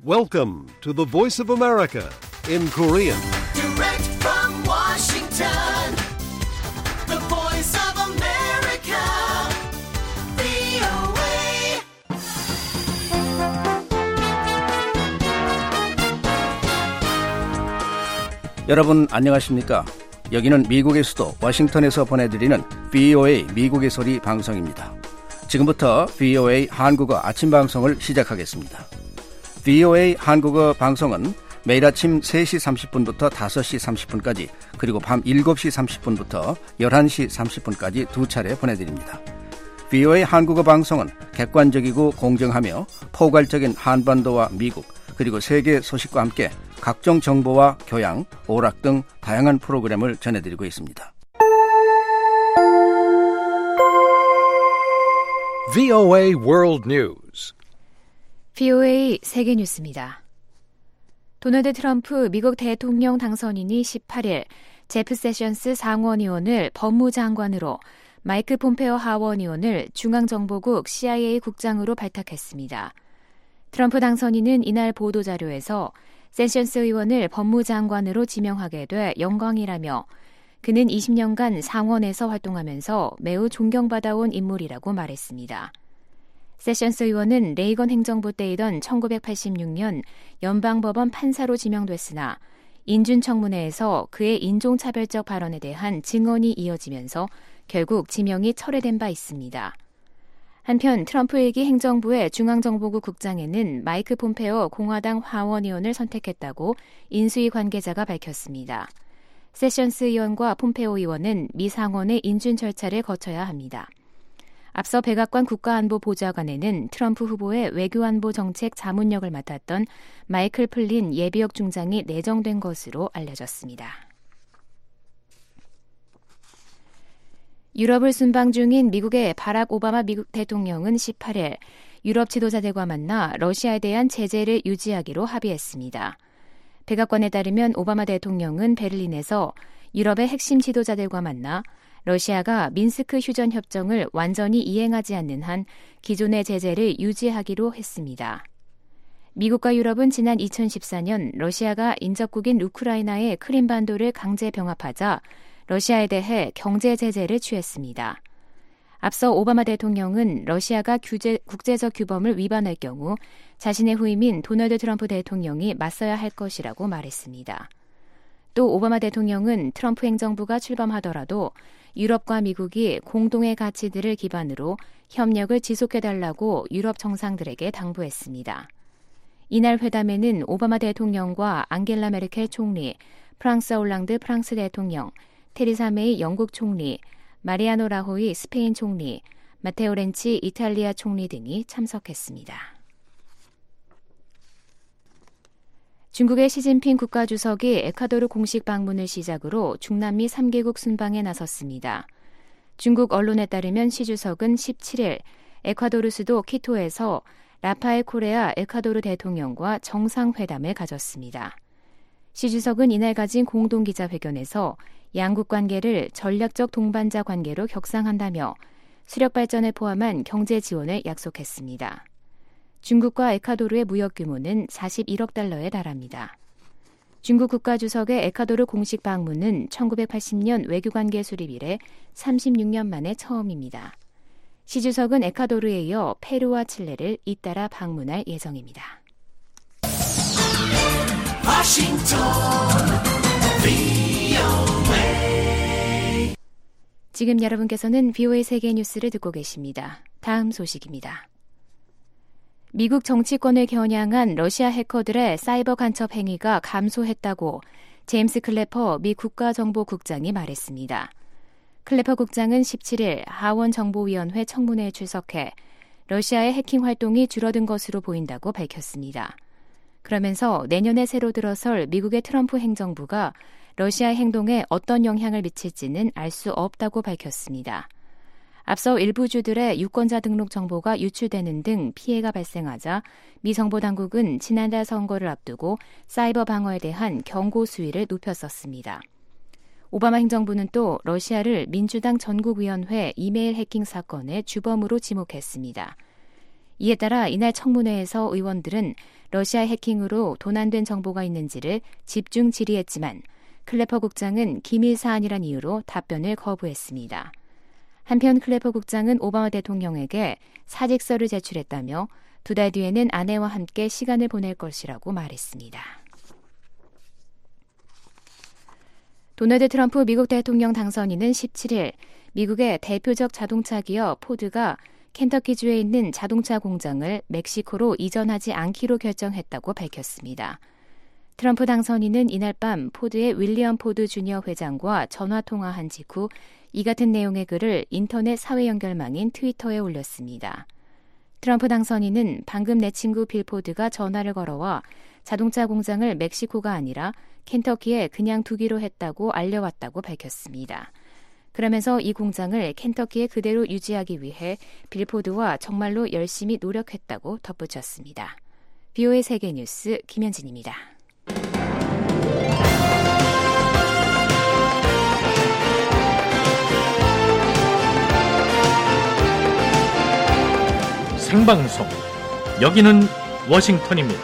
Welcome to the Voice of America in Korean. Direct from Washington, the Voice of America, VOA. 여러분 안녕하십니까? 여기는 미국의 수도 워싱턴에서 보내드리는 VOA 미국의 소리 방송입니다. 지금부터 VOA 한국어 아침 방송을 시작하겠습니다. VOA 한국어 방송은 매일 아침 3시 30분부터 5시 30분까지 그리고 밤 7시 30분부터 11시 30분까지 두 차례 보내드립니다. VOA 한국어 방송은 객관적이고 공정하며 포괄적인 한반도와 미국 그리고 세계 소식과 함께 각종 정보와 교양, 오락 등 다양한 프로그램을 전해드리고 있습니다. VOA World News. VOA 세계 뉴스입니다. 도널드 트럼프 미국 대통령 당선인이 18일 제프 세션스 상원의원을 법무장관으로 마이크 폼페오 하원의원을 중앙정보국 CIA 국장으로 발탁했습니다. 트럼프 당선인은 이날 보도자료에서 세션스 의원을 법무장관으로 지명하게 돼 영광이라며 그는 20년간 상원에서 활동하면서 매우 존경받아온 인물이라고 말했습니다. 세션스 의원은 레이건 행정부 때이던 1986년 연방법원 판사로 지명됐으나 인준청문회에서 그의 인종차별적 발언에 대한 증언이 이어지면서 결국 지명이 철회된 바 있습니다. 한편 트럼프 일기 행정부의 중앙정보국 국장에는 마이크 폼페오 공화당 하원의원을 선택했다고 인수위 관계자가 밝혔습니다. 세션스 의원과 폼페오 의원은 미 상원의 인준 절차를 거쳐야 합니다. 앞서 백악관 국가안보보좌관에는 트럼프 후보의 외교안보 정책 자문역을 맡았던 마이클 플린 예비역 중장이 내정된 것으로 알려졌습니다. 유럽을 순방 중인 미국의 바락 오바마 미국 대통령은 18일 유럽 지도자들과 만나 러시아에 대한 제재를 유지하기로 합의했습니다. 백악관에 따르면 오바마 대통령은 베를린에서 유럽의 핵심 지도자들과 만나 러시아가 민스크 휴전 협정을 완전히 이행하지 않는 한 기존의 제재를 유지하기로 했습니다. 미국과 유럽은 지난 2014년 러시아가 인접국인 우크라이나의 크림반도를 강제 병합하자 러시아에 대해 경제 제재를 취했습니다. 앞서 오바마 대통령은 러시아가 국제적 규범을 위반할 경우 자신의 후임인 도널드 트럼프 대통령이 맞서야 할 것이라고 말했습니다. 또 오바마 대통령은 트럼프 행정부가 출범하더라도 유럽과 미국이 공동의 가치들을 기반으로 협력을 지속해달라고 유럽 정상들에게 당부했습니다. 이날 회담에는 오바마 대통령과 앙겔라 메르켈 총리, 프랑스 올랑드 프랑스 대통령, 테리사 메이 영국 총리, 마리아노 라호이 스페인 총리, 마테오 렌치 이탈리아 총리 등이 참석했습니다. 중국의 시진핑 국가주석이 에콰도르 공식 방문을 시작으로 중남미 3개국 순방에 나섰습니다. 중국 언론에 따르면 시 주석은 17일 에콰도르 수도 키토에서 라파엘 코레아 에콰도르 대통령과 정상회담을 가졌습니다. 시 주석은 이날 가진 공동기자회견에서 양국 관계를 전략적 동반자 관계로 격상한다며 수력 발전을 포함한 경제 지원을 약속했습니다. 중국과 에콰도르의 무역 규모는 41억 달러에 달합니다. 중국 국가주석의 에콰도르 공식 방문은 1980년 외교관계 수립 이래 36년 만에 처음입니다. 시 주석은 에콰도르에 이어 페루와 칠레를 잇따라 방문할 예정입니다. Washington, VOA. 지금 여러분께서는 VOA 세계 뉴스를 듣고 계십니다. 다음 소식입니다. 미국 정치권을 겨냥한 러시아 해커들의 사이버 간첩 행위가 감소했다고 제임스 클래퍼 미 국가정보국장이 말했습니다. 클래퍼 국장은 17일 하원 정보위원회 청문회에 출석해 러시아의 해킹 활동이 줄어든 것으로 보인다고 밝혔습니다. 그러면서 내년에 새로 들어설 미국의 트럼프 행정부가 러시아의 행동에 어떤 영향을 미칠지는 알 수 없다고 밝혔습니다. 앞서 일부 주들의 유권자 등록 정보가 유출되는 등 피해가 발생하자 미 정보당국은 지난달 선거를 앞두고 사이버 방어에 대한 경고 수위를 높였었습니다. 오바마 행정부는 또 러시아를 민주당 전국위원회 이메일 해킹 사건의 주범으로 지목했습니다. 이에 따라 이날 청문회에서 의원들은 러시아 해킹으로 도난된 정보가 있는지를 집중 질의했지만 클래퍼 국장은 기밀 사안이란 이유로 답변을 거부했습니다. 한편 클래퍼 국장은 오바마 대통령에게 사직서를 제출했다며 2달 뒤에는 아내와 함께 시간을 보낼 것이라고 말했습니다. 도널드 트럼프 미국 대통령 당선인은 17일 미국의 대표적 자동차 기업 포드가 켄터키주에 있는 자동차 공장을 멕시코로 이전하지 않기로 결정했다고 밝혔습니다. 트럼프 당선인은 이날 밤 포드의 윌리엄 포드 주니어 회장과 전화통화한 직후 이 같은 내용의 글을 인터넷 사회 연결망인 트위터에 올렸습니다. 트럼프 당선인은 방금 내 친구 빌 포드가 전화를 걸어와 자동차 공장을 멕시코가 아니라 켄터키에 그냥 두기로 했다고 알려왔다고 밝혔습니다. 그러면서 이 공장을 켄터키에 그대로 유지하기 위해 빌 포드와 정말로 열심히 노력했다고 덧붙였습니다. VOA 세계뉴스 김현진입니다. 생방송 여기는 워싱턴입니다.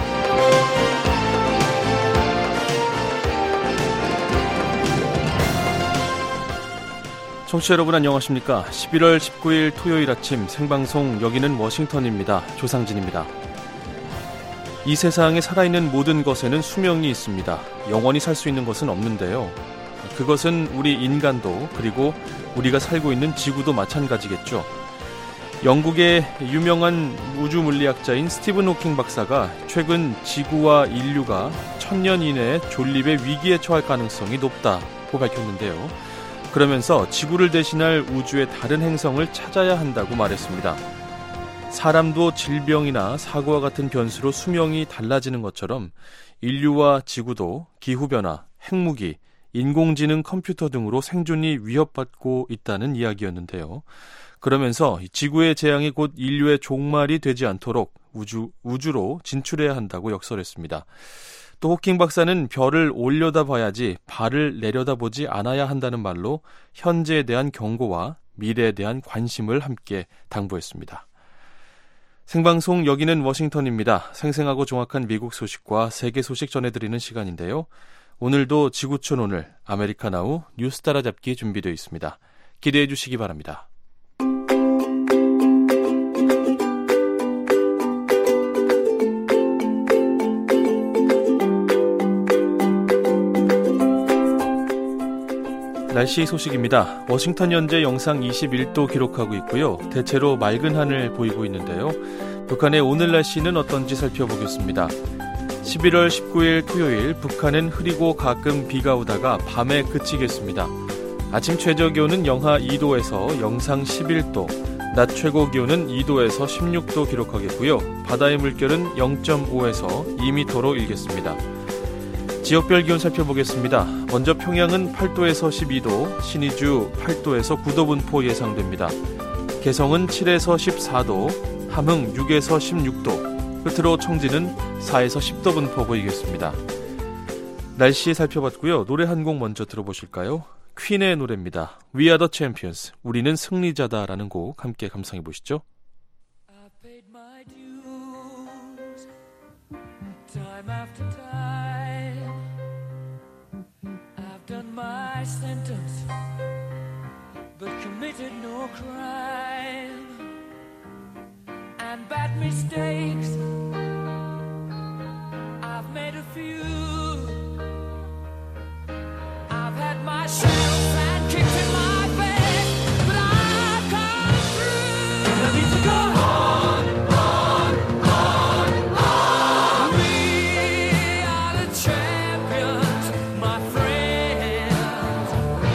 청취자 여러분 안녕하십니까? 11월 19일 토요일 아침 생방송 여기는 워싱턴입니다. 조상진입니다. 이 세상에 살아있는 모든 것에는 수명이 있습니다. 영원히 살 수 있는 것은 없는데요. 그것은 우리 인간도 그리고 우리가 살고 있는 지구도 마찬가지겠죠. 영국의 유명한 우주물리학자인 스티븐 호킹 박사가 최근 지구와 인류가 1000년 이내에 존립의 위기에 처할 가능성이 높다고 밝혔는데요. 그러면서 지구를 대신할 우주의 다른 행성을 찾아야 한다고 말했습니다. 사람도 질병이나 사고와 같은 변수로 수명이 달라지는 것처럼 인류와 지구도 기후변화, 핵무기, 인공지능 컴퓨터 등으로 생존이 위협받고 있다는 이야기였는데요. 그러면서 지구의 재앙이 곧 인류의 종말이 되지 않도록 우주로 진출해야 한다고 역설했습니다. 또 호킹 박사는 별을 올려다봐야지 발을 내려다보지 않아야 한다는 말로 현재에 대한 경고와 미래에 대한 관심을 함께 당부했습니다. 생방송 여기는 워싱턴입니다. 생생하고 정확한 미국 소식과 세계 소식 전해드리는 시간인데요. 오늘도 지구촌 오늘 아메리카 나우 뉴스 따라잡기 준비되어 있습니다. 기대해 주시기 바랍니다. 날씨 소식입니다. 워싱턴 현재 영상 21도 기록하고 있고요. 대체로 맑은 하늘 보이고 있는데요. 북한의 오늘 날씨는 어떤지 살펴보겠습니다. 11월 19일 토요일 북한은 흐리고 가끔 비가 오다가 밤에 그치겠습니다. 아침 최저 기온은 영하 2도에서 영상 11도, 낮 최고 기온은 2도에서 16도 기록하겠고요. 바다의 물결은 0.5에서 2m로 일겠습니다. 지역별 기온 살펴보겠습니다. 먼저 평양은 8도에서 12도, 신의주 8도에서 9도 분포 예상됩니다. 개성은 7에서 14도, 함흥 6에서 16도, 끝으로 청진은 4에서 10도 분포 보이겠습니다. 날씨 살펴봤고요. 노래 한 곡 먼저 들어보실까요? 퀸의 노래입니다. We are the champions. 우리는 승리자다라는 곡 함께 감상해 보시죠. I paid my dues, time after time. I've done my sentence, but committed no crime. And bad mistakes, I've made a few. I've had my share of bad kicks in my face, but I've come through. I need to go on, on, on, on. We are the champions, my friends,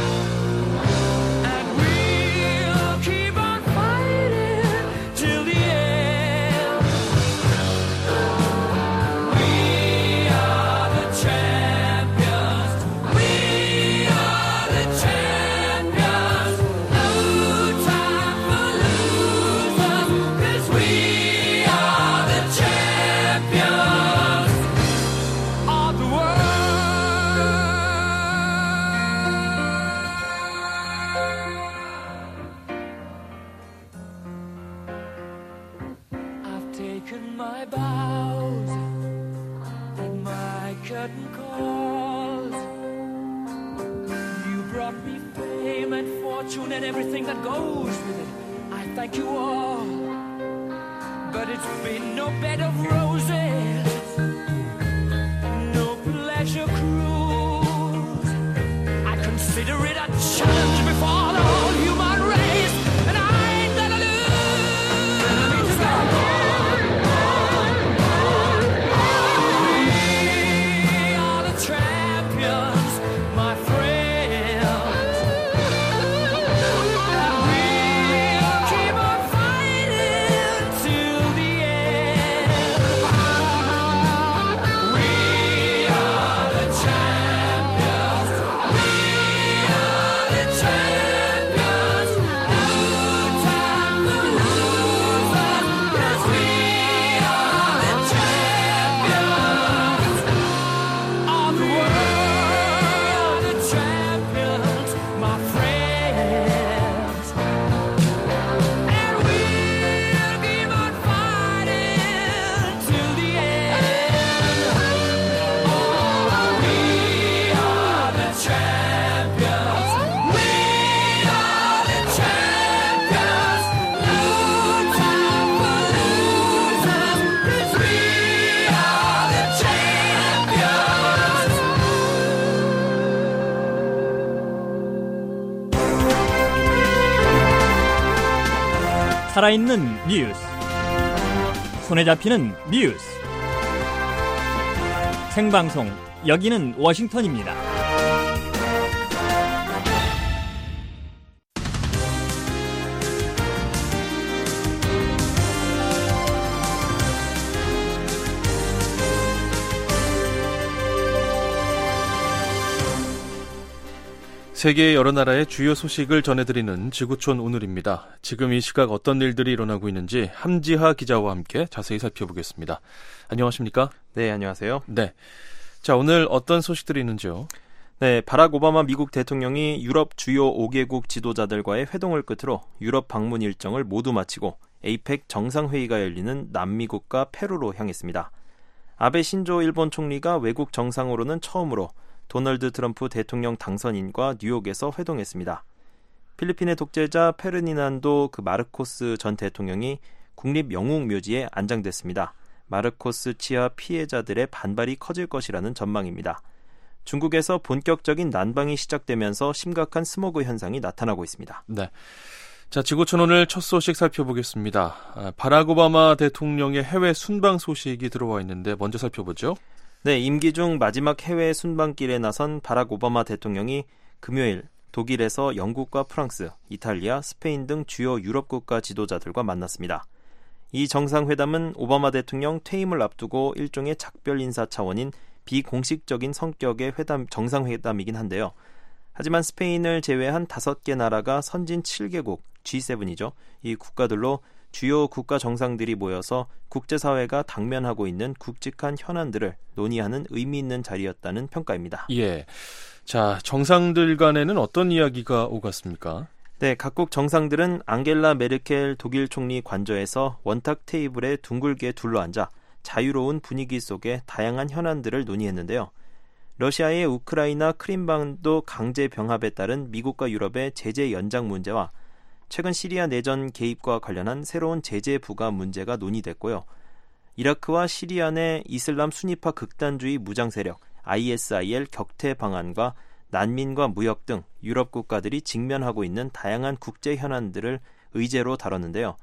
and we'll keep on fighting till the end. We are curtain calls. You brought me fame and fortune and everything that goes with it. I thank you all, but it's been no bed of roses, no pleasure cruise. I consider it a challenge before the whole human race, and I ain't gonna lose. We are the champions, my friends. We'll keep on fighting till the end. We are the champions. We are the champions. No time to lose us, 'cause we are the champions of the world. The champions, my friends. And we'll keep on fighting till the end. Oh, we are the champions. We are the champions. No time for losers, 'cause we are the champions. 살아있는 뉴스, 손에 잡히는 뉴스, 생방송, 여기는 워싱턴입니다. 세계의 여러 나라의 주요 소식을 전해드리는 지구촌 오늘입니다. 지금 이 시각 어떤 일들이 일어나고 있는지 함지하 기자와 함께 자세히 살펴보겠습니다. 안녕하십니까? 네, 안녕하세요. 네. 자, 오늘 어떤 소식들이 있는지요? 네, 바락 오바마 미국 대통령이 유럽 주요 5개국 지도자들과의 회동을 끝으로 유럽 방문 일정을 모두 마치고 에이펙 정상회의가 열리는 남미국가 페루로 향했습니다. 아베 신조 일본 총리가 외국 정상으로는 처음으로 도널드 트럼프 대통령 당선인과 뉴욕에서 회동했습니다. 필리핀의 독재자 페르디난도 마르코스 전 대통령이 국립 영웅묘지에 안장됐습니다. 마르코스 치하 피해자들의 반발이 커질 것이라는 전망입니다. 중국에서 본격적인 난방이 시작되면서 심각한 스모그 현상이 나타나고 있습니다. 네. 자, 지구촌 오늘 첫 소식 살펴보겠습니다. 바락 오바마 대통령의 해외 순방 소식이 들어와 있는데 먼저 살펴보죠. 네, 임기 중 마지막 해외 순방길에 나선 바락 오바마 대통령이 금요일 독일에서 영국과 프랑스, 이탈리아, 스페인 등 주요 유럽 국가 지도자들과 만났습니다. 이 정상회담은 오바마 대통령 퇴임을 앞두고 일종의 작별 인사 차원인 비공식적인 성격의 정상회담이긴 한데요. 하지만 스페인을 제외한 5개 나라가 선진 7개국, G7이죠. 이 국가들로 주요 국가 정상들이 모여서 국제사회가 당면하고 있는 굵직한 현안들을 논의하는 의미 있는 자리였다는 평가입니다. 예. 자, 정상들 간에는 어떤 이야기가 오갔습니까? 네, 각국 정상들은 앙겔라 메르켈 독일 총리 관저에서 원탁 테이블에 둥글게 둘러앉아 자유로운 분위기 속에 다양한 현안들을 논의했는데요. 러시아의 우크라이나 크림반도 강제 병합에 따른 미국과 유럽의 제재 연장 문제와 최근 시리아 내전 개입과 관련한 새로운 제재 부과 문제가 논의됐고요. 이라크와 시리아 내 이슬람 순위파 극단주의 무장 세력 ISIL 격퇴 방안과 난민과 무역 등 유럽 국가들이 직면하고 있는 다양한 국제 현안들을 의제로 다뤘는데요.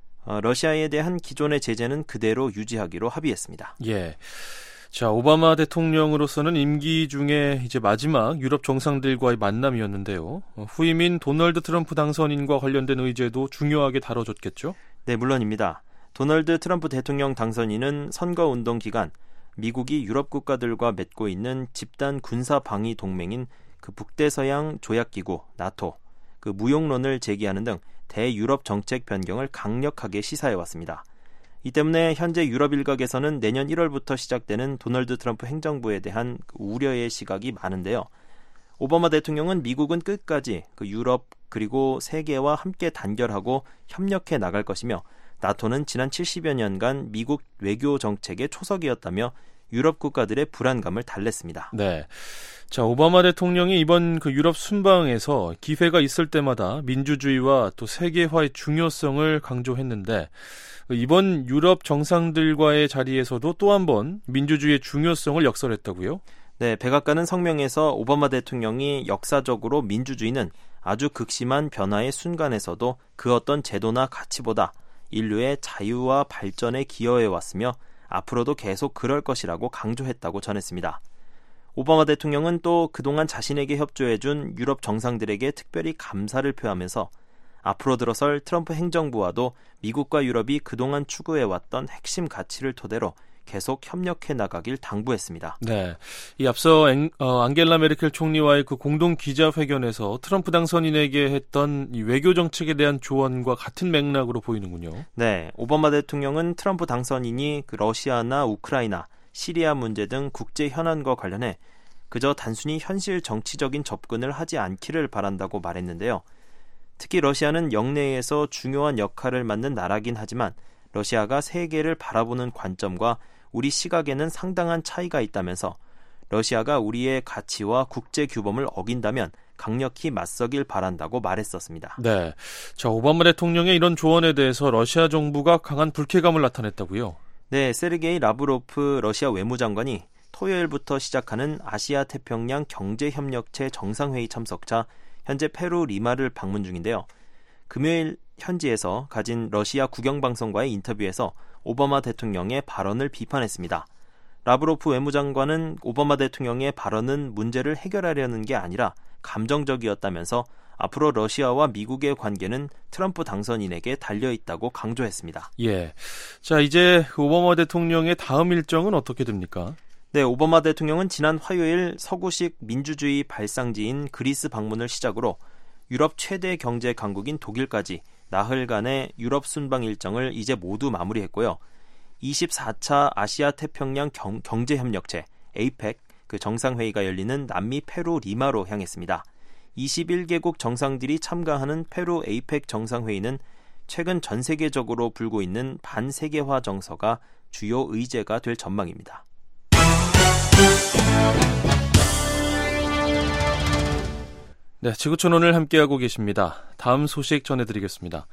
러시아에 대한 기존의 제재는 그대로 유지하기로 합의했습니다. 예. 자, 오바마 대통령으로서는 임기 중에 이제 마지막 유럽 정상들과의 만남이었는데요. 후임인 도널드 트럼프 당선인과 관련된 의제도 중요하게 다뤄졌겠죠? 네, 물론입니다. 도널드 트럼프 대통령 당선인은 선거운동 기간 미국이 유럽 국가들과 맺고 있는 집단 군사 방위 동맹인 북대서양 조약기구 나토, 무용론을 제기하는 등 대유럽 정책 변경을 강력하게 시사해왔습니다. 이 때문에 현재 유럽 일각에서는 내년 1월부터 시작되는 도널드 트럼프 행정부에 대한 우려의 시각이 많은데요. 오바마 대통령은 미국은 끝까지 유럽 그리고 세계와 함께 단결하고 협력해 나갈 것이며 나토는 지난 70여 년간 미국 외교 정책의 초석이었다며 유럽 국가들의 불안감을 달랬습니다. 네. 자, 오바마 대통령이 이번 그 유럽 순방에서 기회가 있을 때마다 민주주의와 또 세계화의 중요성을 강조했는데 이번 유럽 정상들과의 자리에서도 또 한 번 민주주의의 중요성을 역설했다고요? 네, 백악관은 성명에서 오바마 대통령이 역사적으로 민주주의는 아주 극심한 변화의 순간에서도 그 어떤 제도나 가치보다 인류의 자유와 발전에 기여해 왔으며 앞으로도 계속 그럴 것이라고 강조했다고 전했습니다. 오바마 대통령은 또 그동안 자신에게 협조해준 유럽 정상들에게 특별히 감사를 표하면서 앞으로 들어설 트럼프 행정부와도 미국과 유럽이 그동안 추구해왔던 핵심 가치를 토대로 계속 협력해 나가길 당부했습니다. 네, 이 앞서 앙겔라 메르켈 총리와의 그 공동 기자회견에서 트럼프 당선인에게 했던 이 외교 정책에 대한 조언과 같은 맥락으로 보이는군요. 네, 오바마 대통령은 트럼프 당선인이 그 러시아나 우크라이나, 시리아 문제 등 국제 현안과 관련해 그저 단순히 현실 정치적인 접근을 하지 않기를 바란다고 말했는데요. 특히 러시아는 영내에서 중요한 역할을 맡는 나라긴 하지만 러시아가 세계를 바라보는 관점과 우리 시각에는 상당한 차이가 있다면서 러시아가 우리의 가치와 국제 규범을 어긴다면 강력히 맞서길 바란다고 말했었습니다. 네, 자, 오바마 대통령의 이런 조언에 대해서 러시아 정부가 강한 불쾌감을 나타냈다고요? 네, 세르게이 라브로프 러시아 외무장관이 토요일부터 시작하는 아시아 태평양 경제협력체 정상회의 참석차 현재 페루 리마를 방문 중인데요. 금요일 현지에서 가진 러시아 국영방송과의 인터뷰에서 오바마 대통령의 발언을 비판했습니다. 라브로프 외무장관은 오바마 대통령의 발언은 문제를 해결하려는 게 아니라 감정적이었다면서 앞으로 러시아와 미국의 관계는 트럼프 당선인에게 달려있다고 강조했습니다. 예. 자, 이제 오바마 대통령의 다음 일정은 어떻게 됩니까? 네, 오바마 대통령은 지난 화요일 서구식 민주주의 발상지인 그리스 방문을 시작으로 유럽 최대 경제 강국인 독일까지 나흘간의 유럽 순방 일정을 이제 모두 마무리했고요. 24차 아시아 태평양 경제협력체 APEC 그 정상회의가 열리는 남미 페루 리마로 향했습니다. 21개국 정상들이 참가하는 페루 APEC 정상회의는 최근 전 세계적으로 불고 있는 반세계화 정서가 주요 의제가 될 전망입니다. 네, 지구촌 오늘 함께하고 계십니다. 다음 소식 전해드리겠습니다.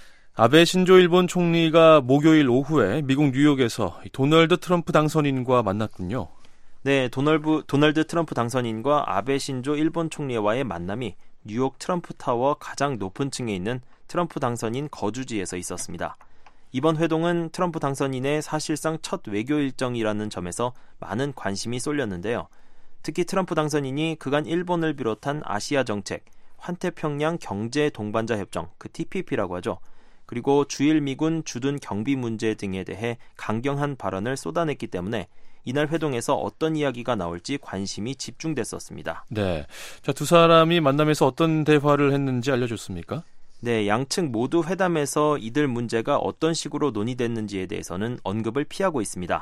아베 신조 일본 총리가 목요일 오후에 미국 뉴욕에서 도널드 트럼프 당선인과 만났군요. 네, 도널드 트럼프 당선인과 아베 신조 일본 총리와의 만남이 뉴욕 트럼프 타워 가장 높은 층에 있는 트럼프 당선인 거주지에서 있었습니다. 이번 회동은 트럼프 당선인의 사실상 첫 외교 일정이라는 점에서 많은 관심이 쏠렸는데요. 특히 트럼프 당선인이 그간 일본을 비롯한 아시아 정책, 환태평양 경제 동반자 협정, 그 TPP라고 하죠. 그리고 주일 미군 주둔 경비 문제 등에 대해 강경한 발언을 쏟아냈기 때문에 이날 회동에서 어떤 이야기가 나올지 관심이 집중됐었습니다. 네, 자, 두 사람이 만남에서 어떤 대화를 했는지 알려줬습니까? 네, 양측 모두 회담에서 이들 문제가 어떤 식으로 논의됐는지에 대해서는 언급을 피하고 있습니다.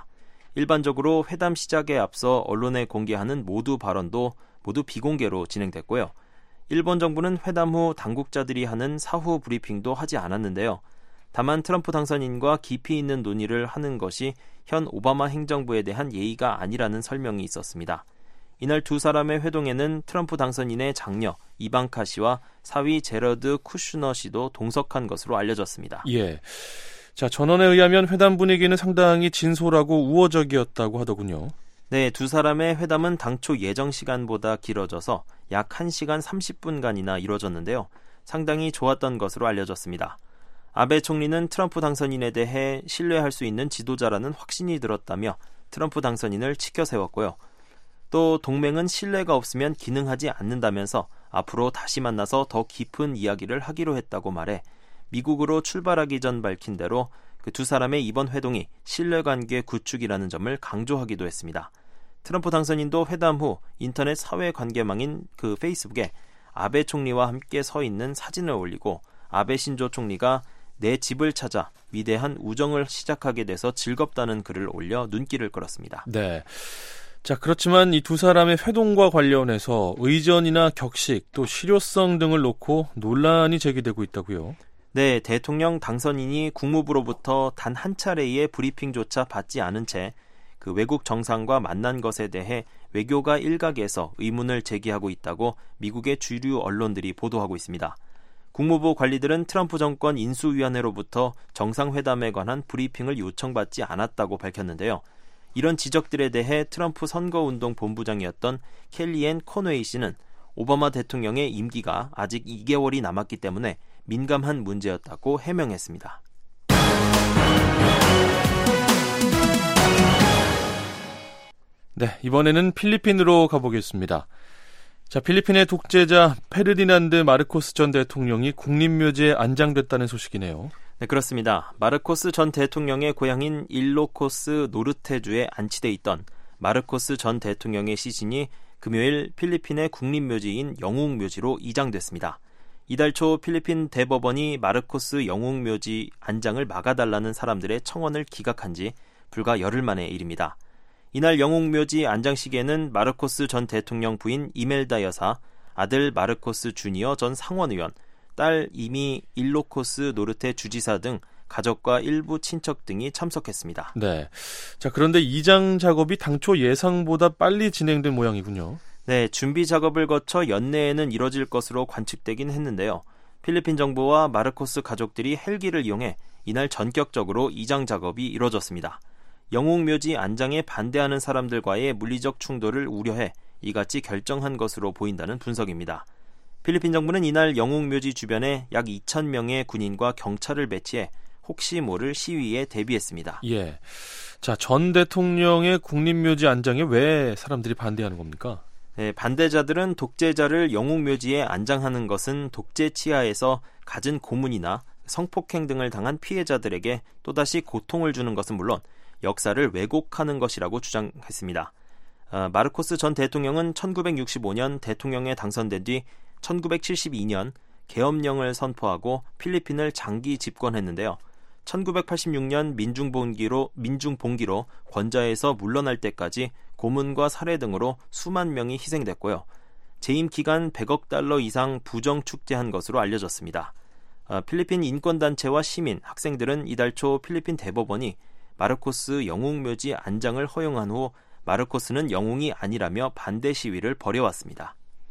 일반적으로 회담 시작에 앞서 언론에 공개하는 모두 발언도 모두 비공개로 진행됐고요. 일본 정부는 회담 후 당국자들이 하는 사후 브리핑도 하지 않았는데요. 다만 트럼프 당선인과 깊이 있는 논의를 하는 것이 현 오바마 행정부에 대한 예의가 아니라는 설명이 있었습니다. 이날 두 사람의 회동에는 트럼프 당선인의 장녀 이방카 씨와 사위 제러드 쿠슈너 씨도 동석한 것으로 알려졌습니다. 예. 자, 전언에 의하면 회담 분위기는 상당히 진솔하고 우호적이었다고 하더군요. 네, 두 사람의 회담은 당초 예정 시간보다 길어져서 약 1시간 30분간이나 이뤄졌는데요. 상당히 좋았던 것으로 알려졌습니다. 아베 총리는 트럼프 당선인에 대해 신뢰할 수 있는 지도자라는 확신이 들었다며 트럼프 당선인을 치켜세웠고요. 또 동맹은 신뢰가 없으면 기능하지 않는다면서 앞으로 다시 만나서 더 깊은 이야기를 하기로 했다고 말해 미국으로 출발하기 전 밝힌 대로 그 두 사람의 이번 회동이 신뢰관계 구축이라는 점을 강조하기도 했습니다. 트럼프 당선인도 회담 후 인터넷 사회관계망인 그 페이스북에 아베 총리와 함께 서 있는 사진을 올리고 아베 신조 총리가 내 집을 찾아 위대한 우정을 시작하게 돼서 즐겁다는 글을 올려 눈길을 끌었습니다. 네. 자, 그렇지만 이 두 사람의 회동과 관련해서 의전이나 격식 또 실효성 등을 놓고 논란이 제기되고 있다고요. 네, 대통령 당선인이 국무부로부터 단 한 차례의 브리핑조차 받지 않은 채 그 외국 정상과 만난 것에 대해 외교가 일각에서 의문을 제기하고 있다고 미국의 주류 언론들이 보도하고 있습니다. 국무부 관리들은 트럼프 정권 인수위원회로부터 정상회담에 관한 브리핑을 요청받지 않았다고 밝혔는데요. 이런 지적들에 대해 트럼프 선거운동 본부장이었던 켈리앤 코너웨이 씨는 오바마 대통령의 임기가 아직 2개월이 남았기 때문에 민감한 문제였다고 해명했습니다. 네, 이번에는 필리핀으로 가보겠습니다. 자, 필리핀의 독재자 페르디난드 마르코스 전 대통령이 국립묘지에 안장됐다는 소식이네요. 네, 그렇습니다. 마르코스 전 대통령의 고향인 일로코스 노르테주에 안치돼 있던 마르코스 전 대통령의 시신이 금요일 필리핀의 국립묘지인 영웅묘지로 이장됐습니다. 이달 초 필리핀 대법원이 마르코스 영웅묘지 안장을 막아달라는 사람들의 청원을 기각한 지 불과 열흘 만의 일입니다. 이날 영웅묘지 안장식에는 마르코스 전 대통령 부인 이멜다 여사, 아들 마르코스 주니어 전 상원의원, 딸 이미 일로코스 노르테 주지사 등 가족과 일부 친척 등이 참석했습니다. 네. 자, 그런데 이장 작업이 당초 예상보다 빨리 진행된 모양이군요. 네, 준비 작업을 거쳐 연내에는 이뤄질 것으로 관측되긴 했는데요. 필리핀 정부와 마르코스 가족들이 헬기를 이용해 이날 전격적으로 이장 작업이 이뤄졌습니다. 영웅묘지 안장에 반대하는 사람들과의 물리적 충돌을 우려해 이같이 결정한 것으로 보인다는 분석입니다. 필리핀 정부는 이날 영웅묘지 주변에 약 2,000명의 군인과 경찰을 배치해 혹시 모를 시위에 대비했습니다. 예. 자, 전 대통령의 국립묘지 안장에 왜 사람들이 반대하는 겁니까? 네, 반대자들은 독재자를 영웅묘지에 안장하는 것은 독재 치하에서 갖은 고문이나 성폭행 등을 당한 피해자들에게 또다시 고통을 주는 것은 물론 역사를 왜곡하는 것이라고 주장했습니다. 마르코스 전 대통령은 1965년 대통령에 당선된 뒤 1972년 계엄령을 선포하고 필리핀을 장기 집권했는데요. 1986년 민중봉기로 권좌에서 물러날 때까지 고문과 살해 등으로 수만 명이 희생됐고요. 재임 기간 100억 달러 이상 부정 축제한 것으로 알려졌습니다. 필리핀 인권단체와 시민, 학생들은 이달 초 필리핀 대법원이 마르코스 영웅묘지 안장을 허용한 후 마르코스는 영웅이 아니라며 반대 시위를 벌여왔습니다.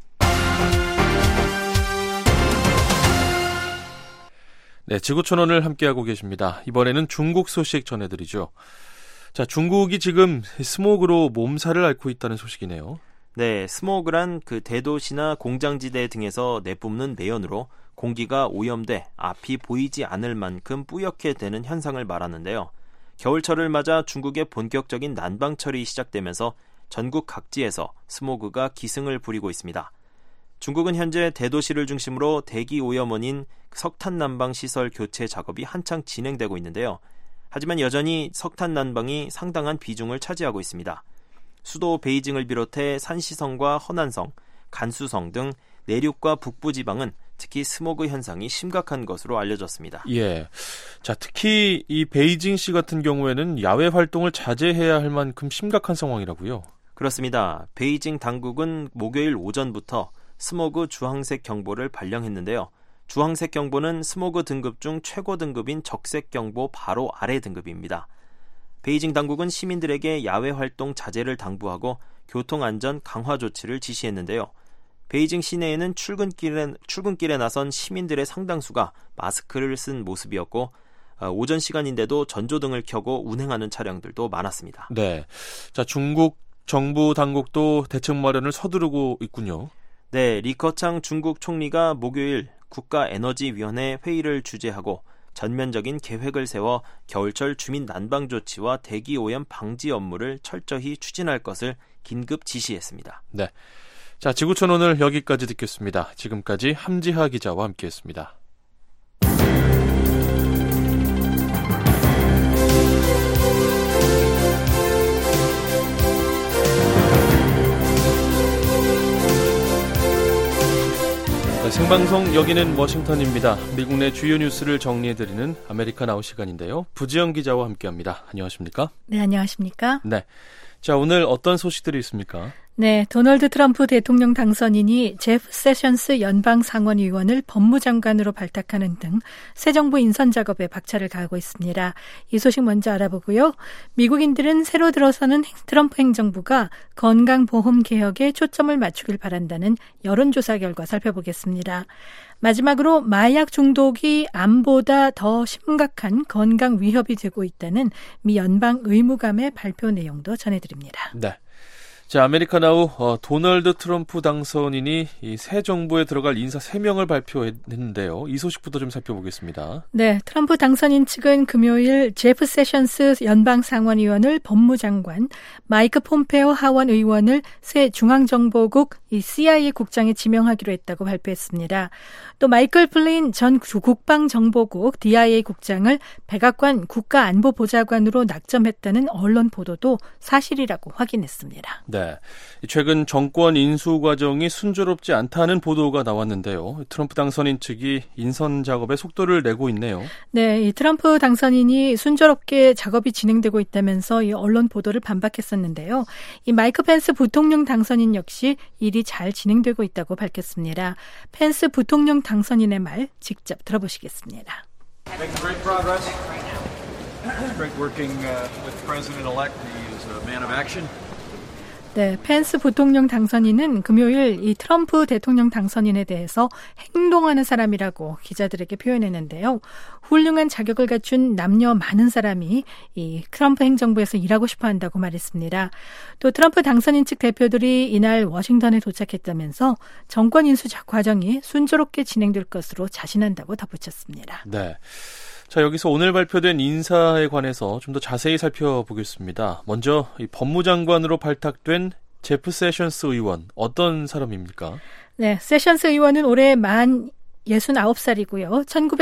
네, 지구촌원을 함께하고 계십니다. 이번에는 중국 소식 전해드리죠. 자, 중국이 지금 스모그로 몸살을 앓고 있다는 소식이네요. 네, 스모그란 그 대도시나 공장지대 등에서 내뿜는 내연으로 공기가 오염돼 앞이 보이지 않을 만큼 뿌옇게 되는 현상을 말하는데요. 겨울철을 맞아 중국의 본격적인 난방철이 시작되면서 전국 각지에서 스모그가 기승을 부리고 있습니다. 중국은 현재 대도시를 중심으로 대기 오염 원인 석탄 난방 시설 교체 작업이 한창 진행되고 있는데요. 하지만 여전히 석탄 난방이 상당한 비중을 차지하고 있습니다. 수도 베이징을 비롯해 산시성과 허난성, 간수성 등 내륙과 북부 지방은 특히 스모그 현상이 심각한 것으로 알려졌습니다. 예. 자, 특히 이 베이징시 같은 경우에는 야외 활동을 자제해야 할 만큼 심각한 상황이라고요. 그렇습니다. 베이징 당국은 목요일 오전부터 스모그 주황색 경보를 발령했는데요. 주황색 경보는 스모그 등급 중 최고 등급인 적색 경보 바로 아래 등급입니다. 베이징 당국은 시민들에게 야외 활동 자제를 당부하고 교통안전 강화 조치를 지시했는데요. 베이징 시내에는 출근길에 나선 시민들의 상당수가 마스크를 쓴 모습이었고 오전 시간인데도 전조등을 켜고 운행하는 차량들도 많았습니다. 네, 자, 중국 정부 당국도 대책 마련을 서두르고 있군요. 네, 리커창 중국 총리가 목요일 국가에너지위원회 회의를 주재하고 전면적인 계획을 세워 겨울철 주민 난방 조치와 대기오염 방지 업무를 철저히 추진할 것을 긴급 지시했습니다. 네, 자, 지구촌 오늘 여기까지 듣겠습니다. 지금까지 함지하 기자와 함께했습니다. 생방송 여기는 워싱턴입니다. 미국 내 주요 뉴스를 정리해드리는 아메리칸 아웃 시간인데요. 부지영 기자와 함께합니다. 안녕하십니까? 네, 안녕하십니까? 네. 자, 오늘 어떤 소식들이 있습니까? 네, 도널드 트럼프 대통령 당선인이 제프 세션스 연방 상원의원을 법무장관으로 발탁하는 등 새 정부 인선 작업에 박차를 가하고 있습니다. 이 소식 먼저 알아보고요. 미국인들은 새로 들어서는 트럼프 행정부가 건강보험 개혁에 초점을 맞추길 바란다는 여론조사 결과 살펴보겠습니다. 마지막으로 마약 중독이 암보다 더 심각한 건강 위협이 되고 있다는 미 연방 의무감의 발표 내용도 전해드립니다. 네. 자, 아메리카나우 도널드 트럼프 당선인이 이 새 정부에 들어갈 인사 3명을 발표했는데요. 이 소식부터 좀 살펴보겠습니다. 네, 트럼프 당선인 측은 금요일 제프 세션스 연방 상원의원을 법무장관, 마이크 폼페오 하원 의원을 새 중앙정보국 CIA 국장에 지명하기로 했다고 발표했습니다. 또 마이클 플린 전 국방정보국 DIA 국장을 백악관 국가안보보좌관으로 낙점했다는 언론 보도도 사실이라고 확인했습니다. 네, 최근 정권 인수 과정이 순조롭지 않다는 보도가 나왔는데요. 트럼프 당선인 측이 인선 작업에 속도를 내고 있네요. 네, 이 트럼프 당선인이 순조롭게 작업이 진행되고 있다면서 이 언론 보도를 반박했었는데요. 이 마이크 펜스 부통령 당선인 역시 일이 잘 진행되고 있다고 밝혔습니다. 펜스 부통령 당선인의 말 직접 들어보시겠습니다. Making great progress. Great working with President-elect. He is a man of action. 네, 펜스 부통령 당선인은 금요일 이 트럼프 대통령 당선인에 대해서 행동하는 사람이라고 기자들에게 표현했는데요. 훌륭한 자격을 갖춘 남녀 많은 사람이 이 트럼프 행정부에서 일하고 싶어 한다고 말했습니다. 또 트럼프 당선인 측 대표들이 이날 워싱턴에 도착했다면서 정권 인수 과정이 순조롭게 진행될 것으로 자신한다고 덧붙였습니다. 네. 자, 여기서 오늘 발표된 인사에 관해서 좀 더 자세히 살펴보겠습니다. 먼저 이 법무장관으로 발탁된 제프 세션스 의원, 어떤 사람입니까? 네, 세션스 의원은 올해 만 69살이고요.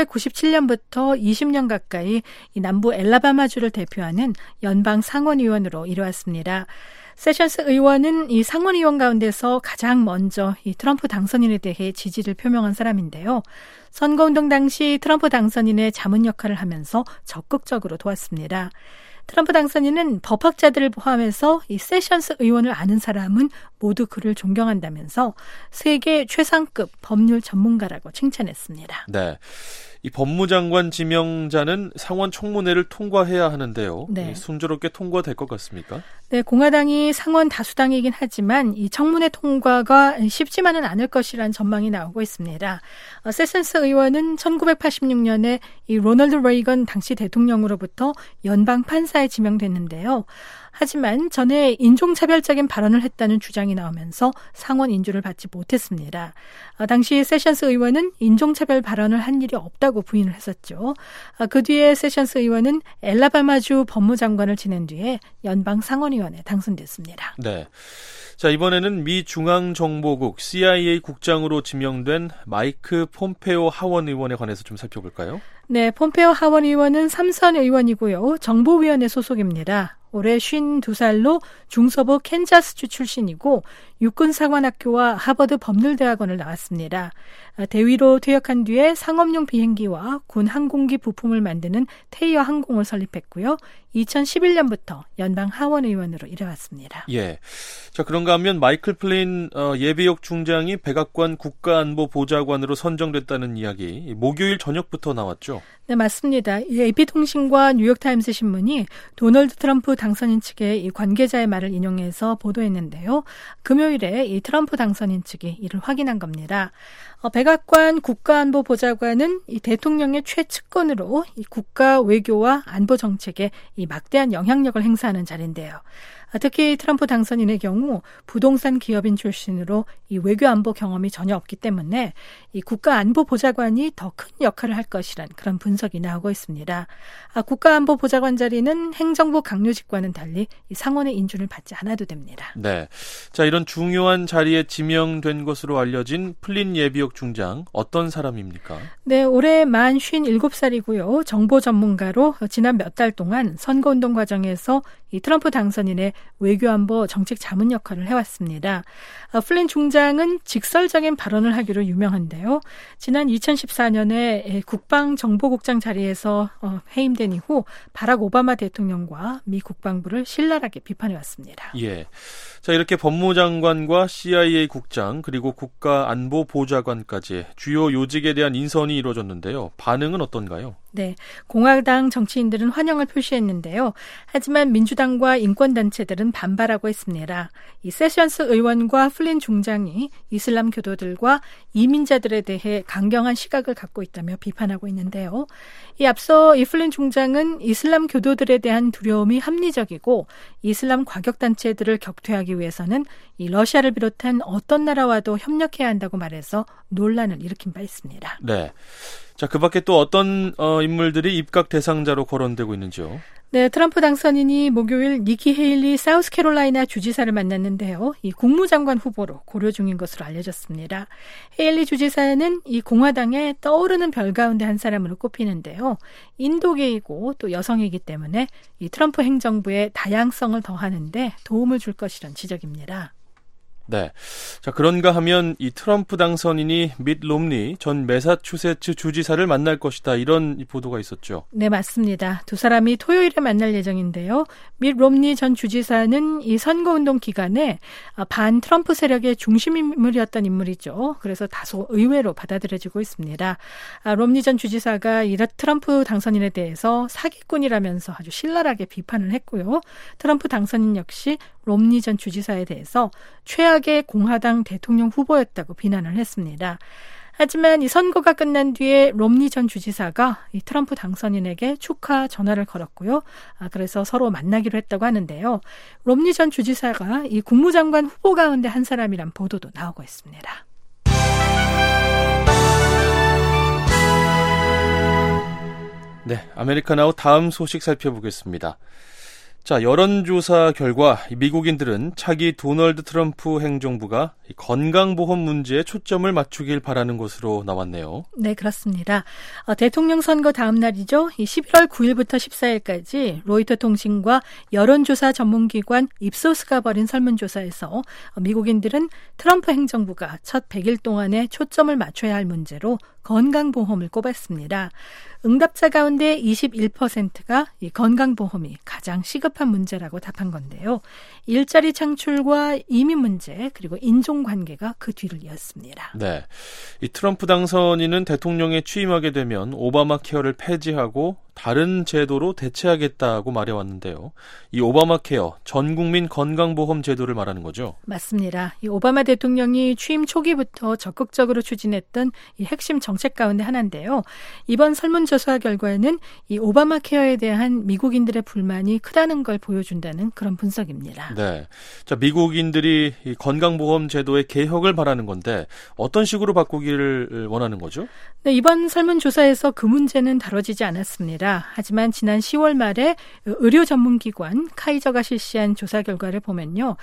1997년부터 20년 가까이 이 남부 엘라바마주를 대표하는 연방 상원의원으로 일해왔습니다. 세션스 의원은 이 상원의원 가운데서 가장 먼저 이 트럼프 당선인에 대해 지지를 표명한 사람인데요. 선거운동 당시 트럼프 당선인의 자문 역할을 하면서 적극적으로 도왔습니다. 트럼프 당선인은 법학자들을 포함해서 이 세션스 의원을 아는 사람은 모두 그를 존경한다면서 세계 최상급 법률 전문가라고 칭찬했습니다. 네. 이 법무장관 지명자는 상원 청문회를 통과해야 하는데요. 네. 순조롭게 통과될 것 같습니까? 네, 공화당이 상원 다수당이긴 하지만 이 청문회 통과가 쉽지만은 않을 것이라는 전망이 나오고 있습니다. 세션스 의원은 1986년에 이 로널드 레이건 당시 대통령으로부터 연방 판사에 지명됐는데요. 하지만 전에 인종차별적인 발언을 했다는 주장이 나오면서 상원 인준을 받지 못했습니다. 당시 세션스 의원은 인종차별 발언을 한 일이 없다고 부인을 했었죠. 그 뒤에 세션스 의원은 엘라바마주 법무장관을 지낸 뒤에 연방 상원의원에 당선됐습니다. 네. 자, 이번에는 미 중앙정보국 CIA 국장으로 지명된 마이크 폼페오 하원 의원에 관해서 좀 살펴볼까요? 네, 폼페오 하원 의원은 3선 의원이고요. 정보위원회 소속입니다. 올해 52살로 중서부 캔자스주 출신이고 육군사관학교와 하버드 법률대학원을 나왔습니다. 대위로 퇴역한 뒤에 상업용 비행기와 군 항공기 부품을 만드는 테이어 항공을 설립했고요. 2011년부터 연방 하원의원으로 일해왔습니다. 예. 자, 그런가 하면 마이클 플린 예비역 중장이 백악관 국가안보보좌관으로 선정됐다는 이야기 목요일 저녁부터 나왔죠? 네, 맞습니다. AP통신과 뉴욕타임스 신문이 도널드 트럼프 당선인 측의 이 관계자의 말을 인용해서 보도했는데요. 금요일에 이 트럼프 당선인 측이 이를 확인한 겁니다. 백악관 국가안보보좌관은 이 대통령의 최측근으로 이 국가 외교와 안보 정책에 이 막대한 영향력을 행사하는 자리인데요. 특히 트럼프 당선인의 경우 부동산 기업인 출신으로 이 외교 안보 경험이 전혀 없기 때문에 이 국가안보보좌관이 더 큰 역할을 할 것이란 그런 분석이 나오고 있습니다. 국가안보보좌관 자리는 행정부 강요직과는 달리 이 상원의 인준을 받지 않아도 됩니다. 네, 자, 이런 중요한 자리에 지명된 것으로 알려진 플린 예비역 중장, 어떤 사람입니까? 네, 올해 만 57살이고요. 정보 전문가로 지난 몇 달 동안 선거운동 과정에서 이 트럼프 당선인의 외교안보 정책 자문 역할을 해왔습니다. 플린 중장은 직설적인 발언을 하기로 유명한데요. 지난 2014년에 국방정보국장 자리에서 해임된 이후 바락 오바마 대통령과 미 국방부를 신랄하게 비판해왔습니다. 예. 자, 이렇게 법무장관과 CIA 국장 그리고 국가안보보좌관까지 주요 요직에 대한 인선이 이루어졌는데요. 반응은 어떤가요? 네, 공화당 정치인들은 환영을 표시했는데요. 하지만 민주당과 인권단체들은 반발하고 있습니다. 이 세션스 의원과 플린 중장이 이슬람 교도들과 이민자들에 대해 강경한 시각을 갖고 있다며 비판하고 있는데요. 이 앞서 이 플린 중장은 이슬람 교도들에 대한 두려움이 합리적이고 이슬람 과격단체들을 격퇴하기 위해서는 이 러시아를 비롯한 어떤 나라와도 협력해야 한다고 말해서 논란을 일으킨 바 있습니다. 네. 자, 그 밖에 또 어떤 인물들이 입각 대상자로 거론되고 있는지요? 네, 트럼프 당선인이 목요일 니키 헤일리 사우스캐롤라이나 주지사를 만났는데요. 이 국무장관 후보로 고려 중인 것으로 알려졌습니다. 헤일리 주지사는 이 공화당의 떠오르는 별 가운데 한 사람으로 꼽히는데요. 인도계이고 또 여성이기 때문에 이 트럼프 행정부의 다양성을 더하는데 도움을 줄 것이란 지적입니다. 네. 자, 그런가 하면 이 트럼프 당선인이 밋 롬니 전 매사추세츠 주지사를 만날 것이다. 이런 보도가 있었죠. 네, 맞습니다. 두 사람이 토요일에 만날 예정인데요. 밋 롬니 전 주지사는 이 선거운동 기간에 반 트럼프 세력의 중심 인물이었던 인물이죠. 그래서 다소 의외로 받아들여지고 있습니다. 롬니 전 주지사가 이 트럼프 당선인에 대해서 사기꾼이라면서 아주 신랄하게 비판을 했고요. 트럼프 당선인 역시 롬니 전 주지사에 대해서 최악의 공화당 대통령 후보였다고 비난을 했습니다. 하지만 이 선거가 끝난 뒤에 롬니 전 주지사가 이 트럼프 당선인에게 축하 전화를 걸었고요. 그래서 서로 만나기로 했다고 하는데요. 롬니 전 주지사가 이 국무장관 후보 가운데 한 사람이란 보도도 나오고 있습니다. 네, 아메리카나우 다음 소식 살펴보겠습니다. 자, 여론조사 결과 미국인들은 차기 도널드 트럼프 행정부가 건강보험 문제에 초점을 맞추길 바라는 것으로 나왔네요. 네, 그렇습니다. 대통령 선거 다음 날이죠. 11월 9일부터 14일까지 로이터 통신과 여론조사 전문기관 입소스가 벌인 설문조사에서 미국인들은 트럼프 행정부가 첫 100일 동안에 초점을 맞춰야 할 문제로 건강보험을 꼽았습니다. 응답자 가운데 21%가 이 건강보험이 가장 시급한 문제라고 답한 건데요. 일자리 창출과 이민 문제 그리고 인종관계가 그 뒤를 이었습니다. 네, 이 트럼프 당선인은 대통령에 취임하게 되면 오바마 케어를 폐지하고 다른 제도로 대체하겠다고 말해왔는데요. 이 오바마 케어, 전 국민 건강보험 제도를 말하는 거죠? 맞습니다. 이 오바마 대통령이 취임 초기부터 적극적으로 추진했던 이 핵심 정책 가운데 하나인데요. 이번 설문조사 결과에는 이 오바마 케어에 대한 미국인들의 불만이 크다는 걸 보여준다는 그런 분석입니다. 네, 자, 미국인들이 이 건강보험 제도의 개혁을 바라는 건데 어떤 식으로 바꾸기를 원하는 거죠? 네, 이번 설문조사에서 그 문제는 다뤄지지 않았습니다. 하지만 지난 10월 말에 의료 전문기관 카이저가 실시한 조사 결과를 보면요.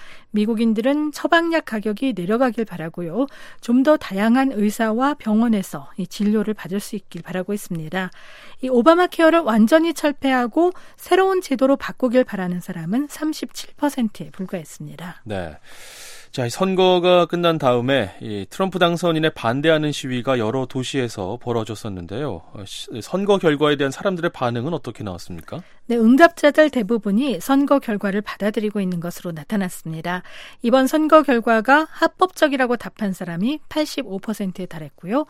미국인들은 처방약 가격이 내려가길 바라고요. 좀 더 다양한 의사와 병원에서 이 진료를 받을 수 있길 바라고 있습니다. 이 오바마 케어를 완전히 철폐하고 새로운 제도로 바꾸길 바라는 사람은 37%에 불과했습니다. 네. 자, 선거가 끝난 다음에 이 트럼프 당선인에 반대하는 시위가 여러 도시에서 벌어졌었는데요. 선거 결과에 대한 사람들의 반응은 어떻게 나왔습니까? 네, 응답자들 대부분이 선거 결과를 받아들이고 있는 것으로 나타났습니다. 이번 선거 결과가 합법적이라고 답한 사람이 85%에 달했고요.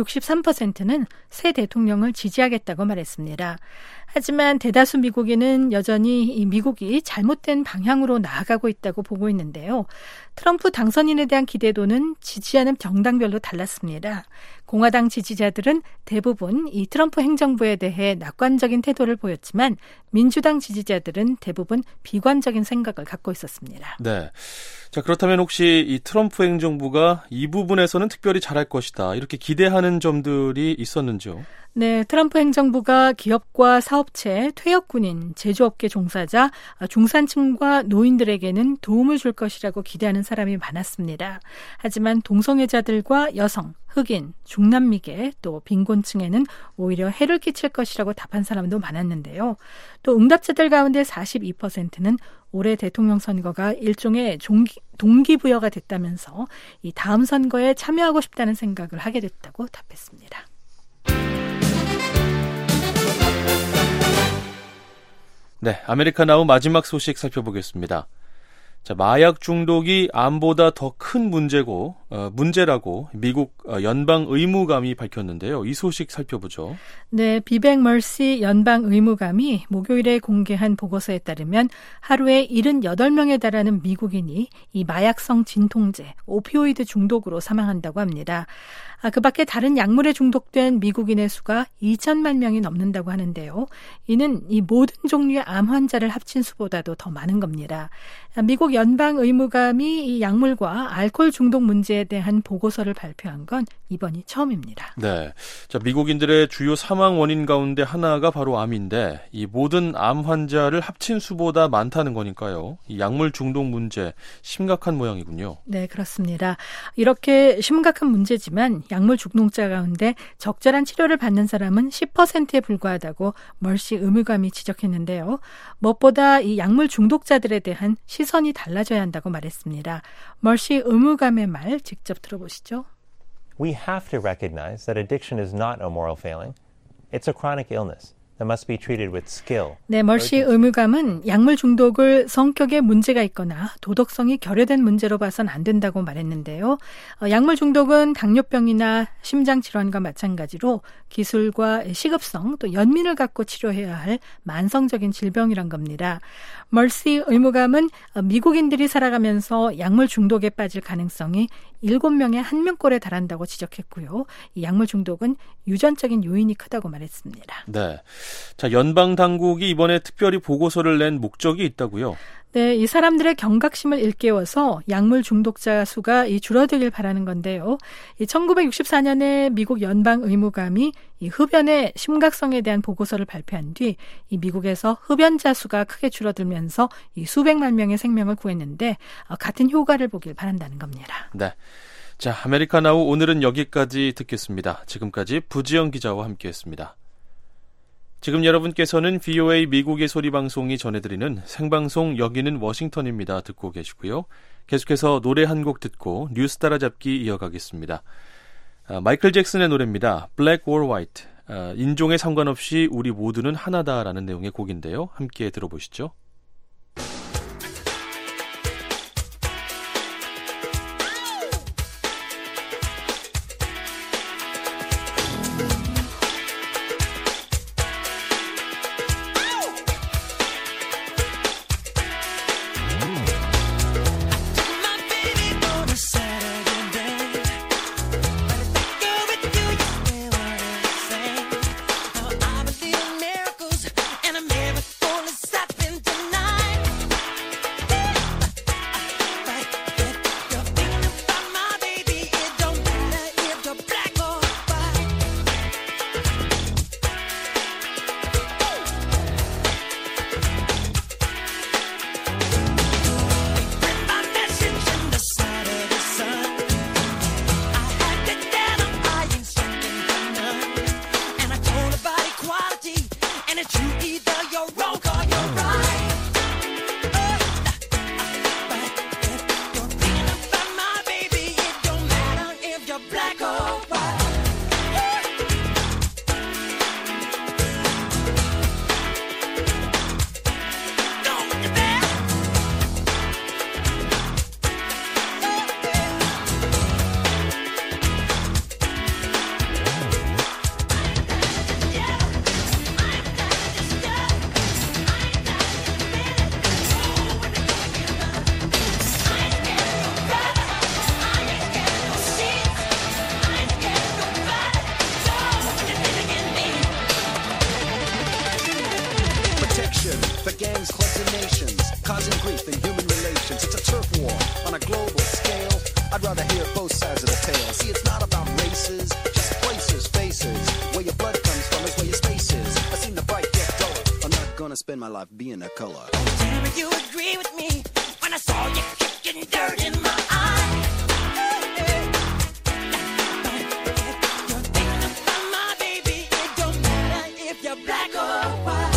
63%는 새 대통령을 지지하겠다고 말했습니다. 하지만 대다수 미국인은 여전히 이 미국이 잘못된 방향으로 나아가고 있다고 보고 있는데요. 트럼프 당선인에 대한 기대도는 지지하는 정당별로 달랐습니다. 공화당 지지자들은 대부분 이 트럼프 행정부에 대해 낙관적인 태도를 보였지만 민주당 지지자들은 대부분 비관적인 생각을 갖고 있었습니다. 네. 자, 그렇다면 혹시 이 트럼프 행정부가 이 부분에서는 특별히 잘할 것이다, 이렇게 기대하는 점들이 있었는지요? 네, 트럼프 행정부가 기업과 사업체, 퇴역군인, 제조업계 종사자, 중산층과 노인들에게는 도움을 줄 것이라고 기대하는 사람이 많았습니다. 하지만 동성애자들과 여성, 흑인, 중남미계, 또 빈곤층에는 오히려 해를 끼칠 것이라고 답한 사람도 많았는데요. 또 응답자들 가운데 42%는 올해 대통령 선거가 일종의 동기부여가 됐다면서 이 다음 선거에 참여하고 싶다는 생각을 하게 됐다고 답했습니다. 네, 아메리카나우 마지막 소식 살펴보겠습니다. 자, 마약 중독이 암보다 더 큰 문제라고 미국 연방 의무감이 밝혔는데요. 이 소식 살펴보죠. 네, 비백 멀시 연방 의무감이 목요일에 공개한 보고서에 따르면 하루에 78명에 달하는 미국인이 이 마약성 진통제, 오피오이드 중독으로 사망한다고 합니다. 그 밖에 다른 약물에 중독된 미국인의 수가 2천만 명이 넘는다고 하는데요. 이는 이 모든 종류의 암 환자를 합친 수보다도 더 많은 겁니다. 미국 연방 의무감이 이 약물과 알코올 중독 문제에 대한 보고서를 발표한 건 이번이 처음입니다. 네, 자, 미국인들의 주요 사망 원인 가운데 하나가 바로 암인데 이 모든 암 환자를 합친 수보다 많다는 거니까요. 이 약물 중독 문제 심각한 모양이군요. 네, 그렇습니다. 이렇게 심각한 문제지만 약물 중독자 가운데 적절한 치료를 받는 사람은 10%에 불과하다고 멀시 의무감이 지적했는데요. 무엇보다 이 약물 중독자들에 대한 시선이 달라져야 한다고 말했습니다. 멀시 의무감의 말 직접 들어보시죠. We have to recognize that addiction is not a moral failing. It's a chronic illness that must be treated with skill. 네, 멀시 의무감은 약물 중독을 성격에 문제가 있거나 도덕성이 결여된 문제로 봐선 안 된다고 말했는데요. 약물 중독은 당뇨병이나 심장질환과 마찬가지로 기술과 시급성 또 연민을 갖고 치료해야 할 만성적인 질병이란 겁니다. 멀시 의무감은 미국인들이 살아가면서 약물 중독에 빠질 가능성이 7명에 1명꼴에 달한다고 지적했고요. 이 약물 중독은 유전적인 요인이 크다고 말했습니다. 네, 자, 연방 당국이 이번에 특별히 보고서를 낸 목적이 있다고요? 네, 이 사람들의 경각심을 일깨워서 약물 중독자 수가 줄어들길 바라는 건데요. 1964년에 미국 연방 의무감이 이 흡연의 심각성에 대한 보고서를 발표한 뒤 이 미국에서 흡연자 수가 크게 줄어들면서 이 수백만 명의 생명을 구했는데 같은 효과를 보길 바란다는 겁니다. 네, 자, 아메리카나우 오늘은 여기까지 듣겠습니다. 지금까지 부지영 기자와 함께했습니다. 지금 여러분께서는 VOA 미국의 소리 방송이 전해드리는 생방송 여기는 워싱턴입니다. 듣고 계시고요. 계속해서 노래 한 곡 듣고 뉴스 따라잡기 이어가겠습니다. 마이클 잭슨의 노래입니다. Black or White. 인종에 상관없이 우리 모두는 하나다라는 내용의 곡인데요. 함께 들어보시죠. Spend my life being a color. Damn it, you agree with me when I saw you kicking dirt in my eye. You're thinking about my baby. It don't matter if you're black or white.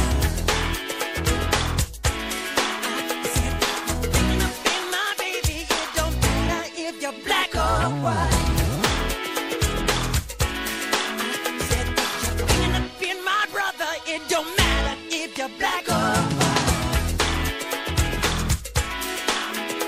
I said you're thinking about my baby. It don't matter if you're black or white. I said you're thinking about my brother. It don't matter if you're black or white.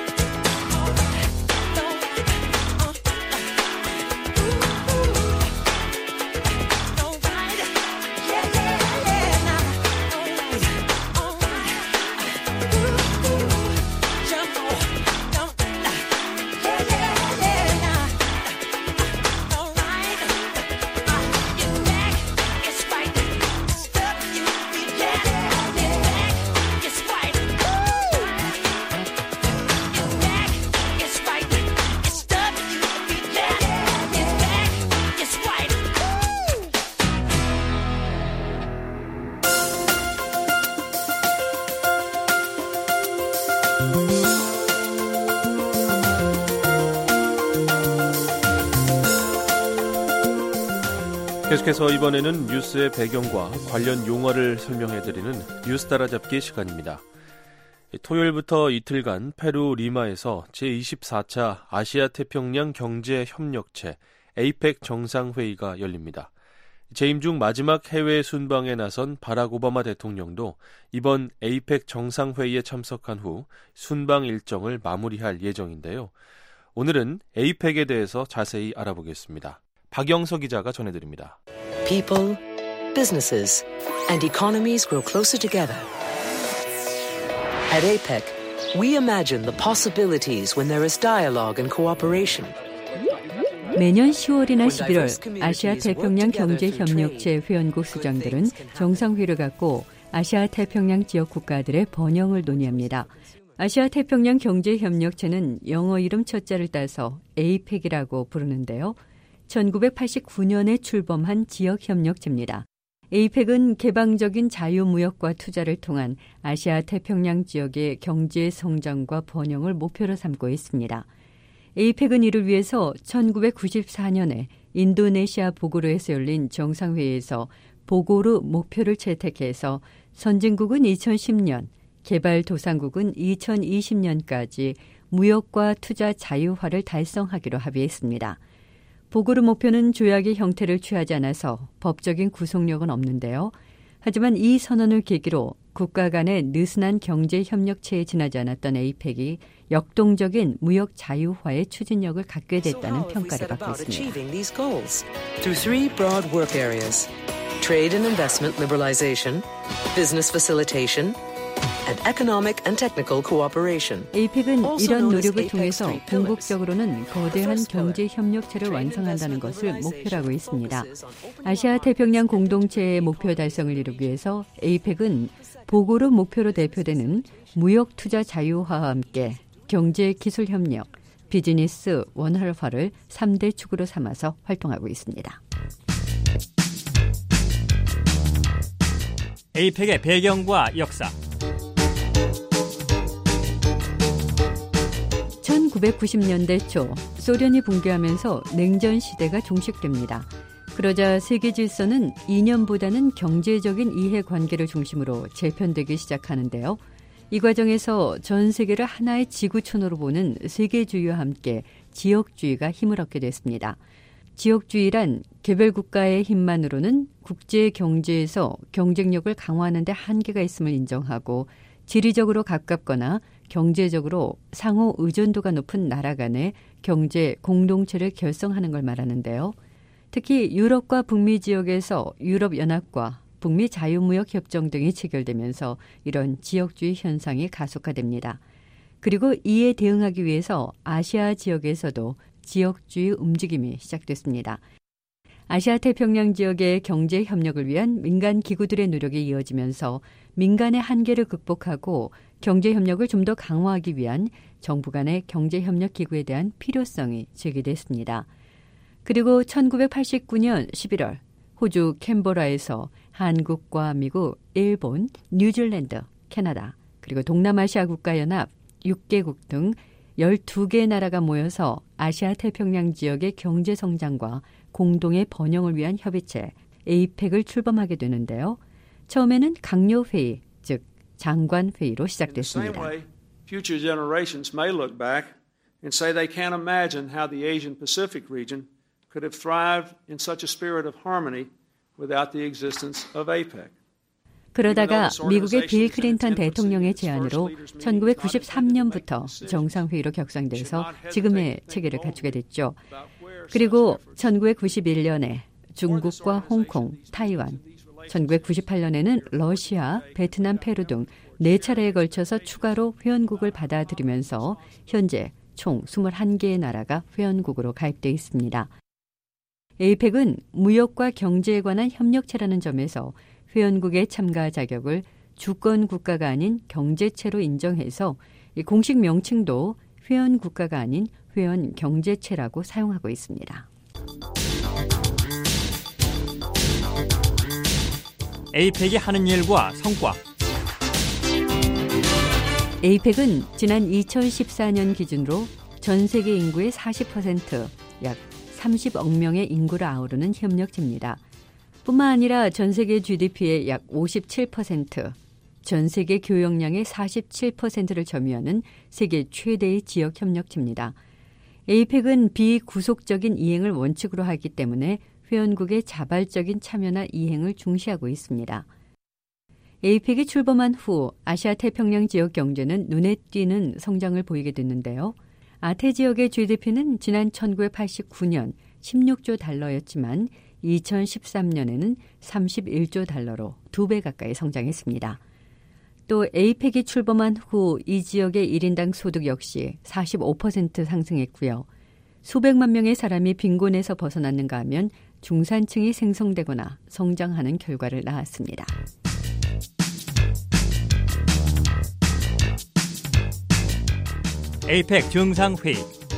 계속해서 이번에는 뉴스의 배경과 관련 용어를 설명해드리는 뉴스 따라잡기 시간입니다. 토요일부터 이틀간 페루 리마에서 제24차 아시아태평양 경제협력체 APEC 정상회의가 열립니다. 재임 중 마지막 해외 순방에 나선 바락 오바마 대통령도 이번 APEC 정상회의에 참석한 후 순방 일정을 마무리할 예정인데요. 오늘은 APEC에 대해서 자세히 알아보겠습니다. 박영서 기자가 전해드립니다. People, businesses, and economies grow closer together. At APEC, we imagine the possibilities when there is dialogue and cooperation. 매년 10월이나 11월 아시아 태평양 경제협력체 회원국 수장들은 정상회의를 갖고 아시아 태평양 지역 국가들의 번영을 논의합니다. 아시아 태평양 경제협력체는 영어 이름 첫자를 따서 APEC이라고 부르는데요. 1989년에 출범한 지역협력체입니다. APEC은 개방적인 자유무역과 투자를 통한 아시아 태평양 지역의 경제 성장과 번영을 목표로 삼고 있습니다. APEC은 이를 위해서 1994년에 인도네시아 보고르에서 열린 정상회의에서 보고르 목표를 채택해서 선진국은 2010년, 개발도상국은 2020년까지 무역과 투자 자유화를 달성하기로 합의했습니다. 보고르 목표는 조약의 형태를 취하지 않아서 법적인 구속력은 없는데요. 하지만 이 선언을 계기로 국가 간의 느슨한 경제협력체에 지나지 않았던 APEC이 역동적인 무역 자유화의 추진력을 갖게 됐다는 평가를 받고 있습니다. Through three broad work areas, trade and investment liberalization, business facilitation, and economic and technical cooperation. APEC은 이런 노력을 통해서 궁극적으로는 거대한 경제협력체를 완성한다는 것을 목표로 하고 있습니다. 아시아 태평양 공동체의 목표 달성을 이루기 위해서 APEC은 보고르 목표로 대표되는 무역 투자 자유화와 함께 경제 기술 협력, 비즈니스 원활화를 3대 축으로 삼아서 활동하고 있습니다. APEC의 배경과 역사. 1990년대 초 소련이 붕괴하면서 냉전 시대가 종식됩니다. 그러자 세계 질서는 이념보다는 경제적인 이해관계를 중심으로 재편되기 시작하는데요. 이 과정에서 전 세계를 하나의 지구촌으로 보는 세계주의와 함께 지역주의가 힘을 얻게 됐습니다. 지역주의란 개별 국가의 힘만으로는 국제 경제에서 경쟁력을 강화하는 데 한계가 있음을 인정하고 지리적으로 가깝거나 경제적으로 상호 의존도가 높은 나라 간의 경제 공동체를 결성하는 걸 말하는데요. 특히 유럽과 북미 지역에서 유럽연합과 북미 자유무역협정 등이 체결되면서 이런 지역주의 현상이 가속화됩니다. 그리고 이에 대응하기 위해서 아시아 지역에서도 지역주의 움직임이 시작됐습니다. 아시아 태평양 지역의 경제 협력을 위한 민간 기구들의 노력이 이어지면서 민간의 한계를 극복하고 경제 협력을 좀 더 강화하기 위한 정부 간의 경제 협력 기구에 대한 필요성이 제기됐습니다. 그리고 1989년 11월 호주 캔버라에서 한국과 미국, 일본, 뉴질랜드, 캐나다, 그리고 동남아시아 국가연합 6개국 등 12개 나라가 모여서 아시아 태평양 지역의 경제 성장과 공동의 번영을 위한 협의체 APEC을 출범하게 되는데요. 처음에는 강요회의, 즉 장관회의로 시작됐습니다. Future generations may look back and say they can't imagine how the Asian Pacific region could have thrived in such a spirit of harmony without the existence of APEC. 그러다가 미국의 빌 클린턴 대통령의 제안으로 1993년부터 정상회의로 격상돼서 지금의 체계를 갖추게 됐죠. 그리고 1991년에 중국과 홍콩, 타이완, 1998년에는 러시아, 베트남, 페루 등 4차례에 걸쳐서 추가로 회원국을 받아들이면서 현재 총 21개의 나라가 회원국으로 가입돼 있습니다. APEC은 무역과 경제에 관한 협력체라는 점에서 회원국의 참가 자격을 주권 국가가 아닌 경제체로 인정해서 공식 명칭도 회원 국가가 아닌 회원 경제체라고 사용하고 있습니다. APEC이 하는 일과 성과. APEC은 지난 2014년 기준으로 전 세계 인구의 40%, 약 30억 명의 인구를 아우르는 협력체입니다. 뿐만 아니라 전 세계 GDP의 약 57%, 전 세계 교역량의 47%를 점유하는 세계 최대의 지역 협력체입니다. 에이펙은 비구속적인 이행을 원칙으로 하기 때문에 회원국의 자발적인 참여나 이행을 중시하고 있습니다. 에이펙이 출범한 후 아시아 태평양 지역 경제는 눈에 띄는 성장을 보이게 됐는데요. 아태 지역의 GDP는 지난 1989년 16조 달러였지만 2013년에는 31조 달러로 2배 가까이 성장했습니다. 또 에이펙이 출범한 후 이 지역의 1인당 소득 역시 45% 상승했고요. 수백만 명의 사람이 빈곤에서 벗어났는가 하면 중산층이 생성되거나 성장하는 결과를 낳았습니다. 에이펙 정상회의.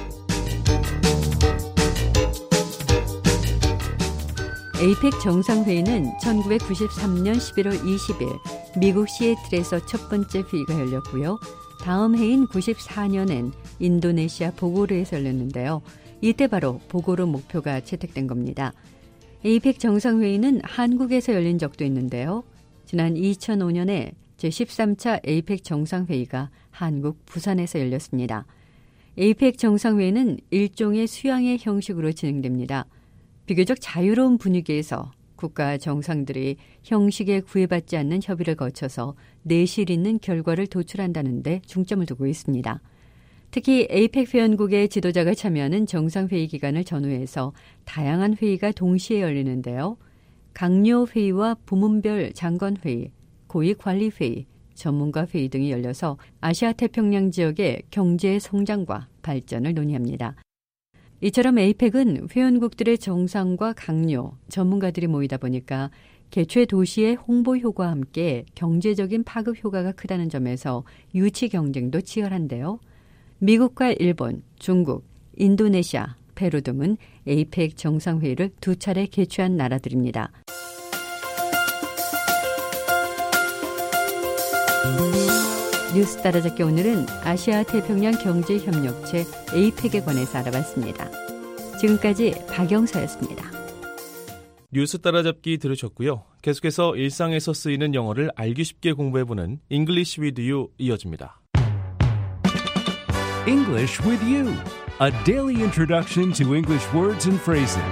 에이펙 정상회의는 1993년 11월 20일 미국 시애틀에서 첫 번째 회의가 열렸고요. 다음 해인 94년엔 인도네시아 보고르에서 열렸는데요. 이때 바로 보고르 목표가 채택된 겁니다. 에이펙 정상회의는 한국에서 열린 적도 있는데요. 지난 2005년에 제13차 에이펙 정상회의가 한국 부산에서 열렸습니다. 에이펙 정상회의는 일종의 수양의 형식으로 진행됩니다. 비교적 자유로운 분위기에서 국가 정상들이 형식에 구애받지 않는 협의를 거쳐서 내실 있는 결과를 도출한다는 데 중점을 두고 있습니다. 특히 에이펙 회원국의 지도자가 참여하는 정상회의 기간을 전후해서 다양한 회의가 동시에 열리는데요. 강요회의와 부문별 장관회의, 고위관리회의, 전문가회의 등이 열려서 아시아 태평양 지역의 경제 성장과 발전을 논의합니다. 이처럼 에이펙은 회원국들의 정상과 강요, 전문가들이 모이다 보니까 개최 도시의 홍보 효과와 함께 경제적인 파급 효과가 크다는 점에서 유치 경쟁도 치열한데요. 미국과 일본, 중국, 인도네시아, 페루 등은 에이펙 정상회의를 2차례 개최한 나라들입니다. 뉴스 따라잡기 오늘은 아시아 태평양 경제협력체 에이펙에 관해서 알아봤습니다. 지금까지 박영서였습니다. 뉴스 따라잡기 들으셨고요. 계속해서 일상에서 쓰이는 영어를 알기 쉽게 공부해보는 English with You 이어집니다. English with You, a daily introduction to English words and phrases.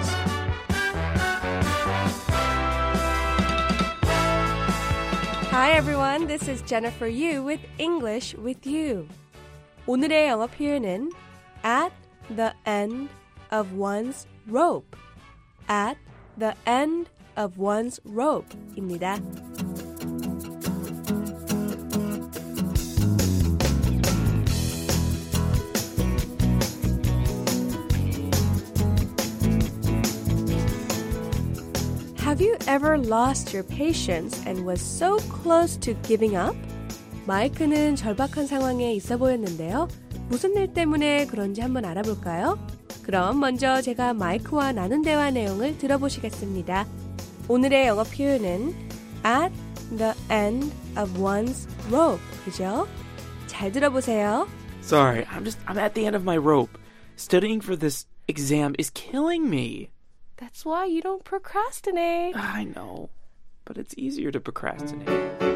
Hi everyone, this is Jennifer Yu with English with You. 오늘의 영어 표현은 at the end of one's rope. At the end of one's rope입니다. Have you ever lost your patience and was so close to giving up? 마이크는 절박한 상황에 있어 보였는데요. 무슨 일 때문에 그런지 한번 알아볼까요? 그럼 먼저 제가 마이크와 나눈 대화 내용을 들어보시겠습니다. 오늘의 영어 표현은 at the end of one's rope, 그죠? 잘 들어보세요. Sorry, I'm at the end of my rope. Studying for this exam is killing me. That's why you don't procrastinate. I know, but it's easier to procrastinate.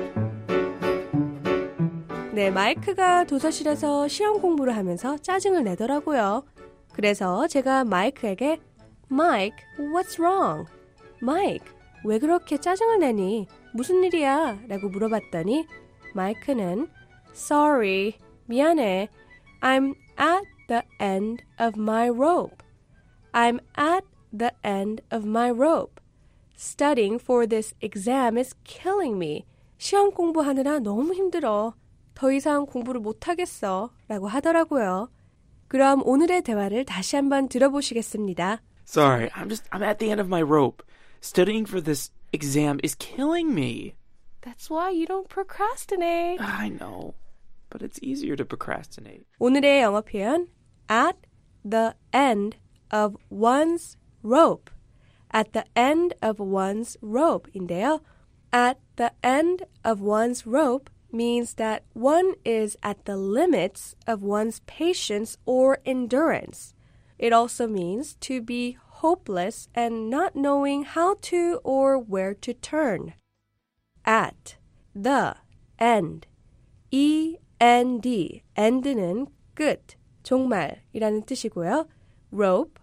네, 마이크가 도서실에서 시험 공부를 하면서 짜증을 내더라고요. 그래서 제가 마이크에게 Mike, what's wrong? Mike, 왜 그렇게 짜증을 내니? 무슨 일이야? 라고 물어봤더니 마이크는 Sorry, 미안해. I'm at the end of my rope. I'm at the end of my rope. Studying for this exam is killing me. 시험 공부하느라 너무 힘들어. 더 이상 공부를 못하겠어. 라고 하더라고요. 그럼 오늘의 대화를 다시 한번 들어보시겠습니다. Sorry, I'm at the end of my rope. Studying for this exam is killing me. That's why you don't procrastinate. I know, but it's easier to procrastinate. 오늘의 영어 표현 at the end of one's rope. At the end of one's rope인데요. At the end of one's rope means that one is at the limits of one's patience or endurance. It also means to be hopeless and not knowing how to or where to turn. At the end. E-N-D. end는 끝, 종말이라는 뜻이고요. rope,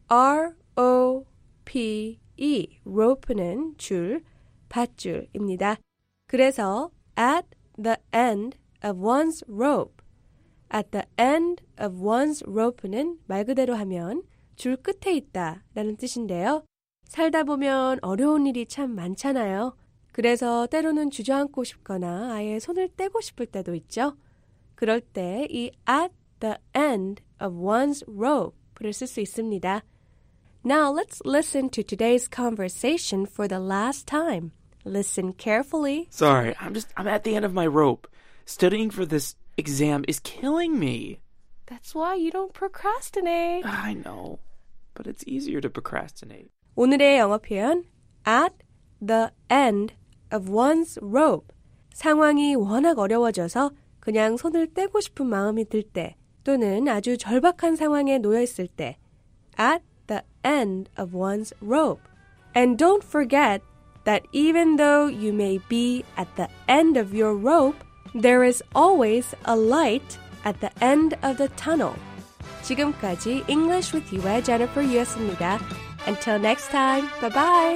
R-O-P-E. rope는 줄, 밧줄입니다. 그래서 at the end of one's rope. At the end of one's rope는 말 그대로 하면 줄 끝에 있다 라는 뜻인데요. 살다 보면 어려운 일이 참 많잖아요. 그래서 때로는 주저앉고 싶거나 아예 손을 떼고 싶을 때도 있죠. 그럴 때 이 at the end of one's rope를 쓸 수 있습니다. Now let's listen to today's conversation for the last time. Listen carefully. Sorry, I'm at the end of my rope. Studying for this exam is killing me. That's why you don't procrastinate. I know, but it's easier to procrastinate. 오늘의 영어 표현 at the end of one's rope. 상황이 워낙 어려워져서 그냥 손을 떼고 싶은 마음이 들 때 또는 아주 절박한 상황에 놓여 있을 때 at the end of one's rope. And don't forget that even though you may be at the end of your rope, there is always a light at the end of the tunnel. 지금까지 English with You의 Jennifer Yu였습니다. Until next time, bye-bye!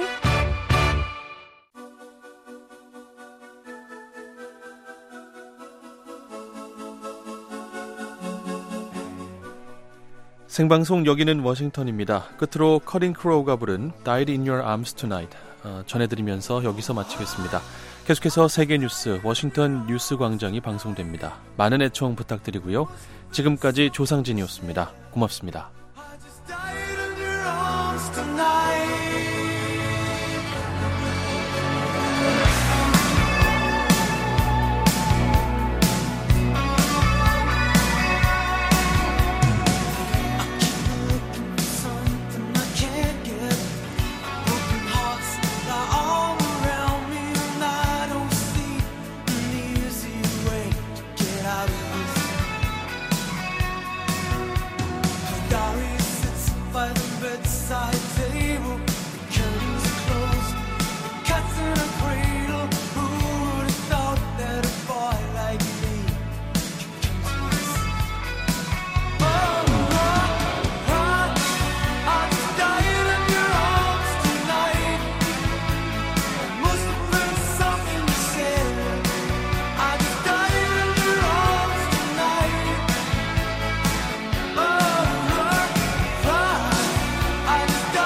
생방송 여기는 워싱턴입니다. 끝으로 커린 크로우가 부른 Died in Your Arms Tonight 전해드리면서 여기서 마치겠습니다. 계속해서 세계 뉴스 워싱턴 뉴스 광장이 방송됩니다. 많은 애청 부탁드리고요. 지금까지 조상진이었습니다. 고맙습니다. I just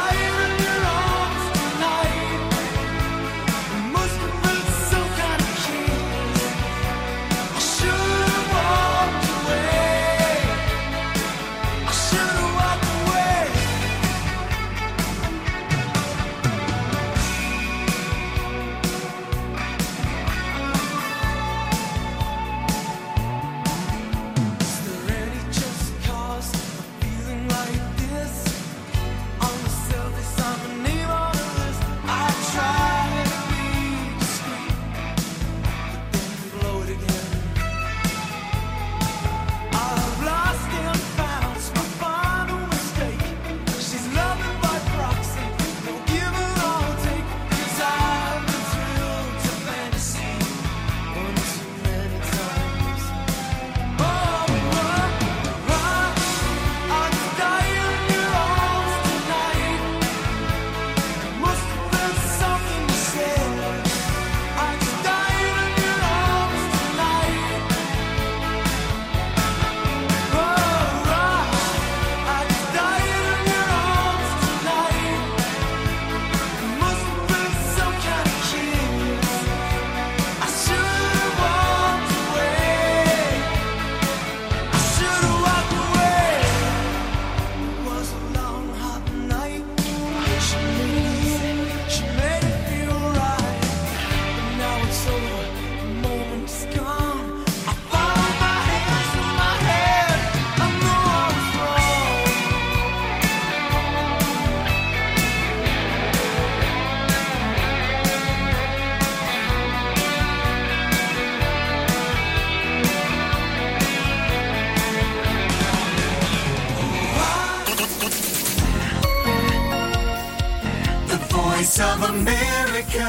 Voice of America.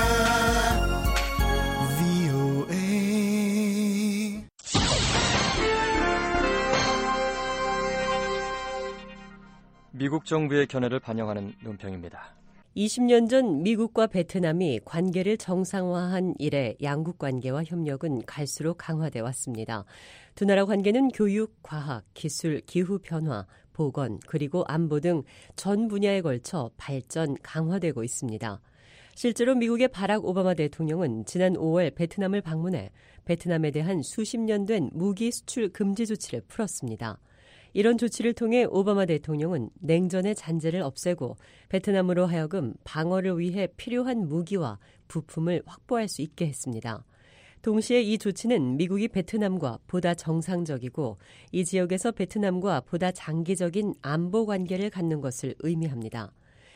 VOA. 미국 정부의 견해를 반영하는 논평입니다. 20년 전 미국과 베트남이 관계를 정상화한 이래 양국 관계와 협력은 갈수록 강화돼 왔습니다. 두 나라 관계는 교육, 과학, 기술, 기후 변화, 보건, 그리고 안보 등 전 분야에 걸쳐 발전, 강화되고 있습니다. 실제로 미국의 바락 오바마 대통령은 지난 5월 베트남을 방문해 베트남에 대한 수십 년 된 무기 수출 금지 조치를 풀었습니다. 이런 조치를 통해 오바마 대통령은 냉전의 잔재를 없애고 베트남으로 하여금 방어를 위해 필요한 무기와 부품을 확보할 수 있게 했습니다. 동시에 이 조치는 미국이 베트남과 보다 정상적이고 이 지역에서 베트남과 보다 장기적인 안보 관계를 갖는 것을 의미합니다.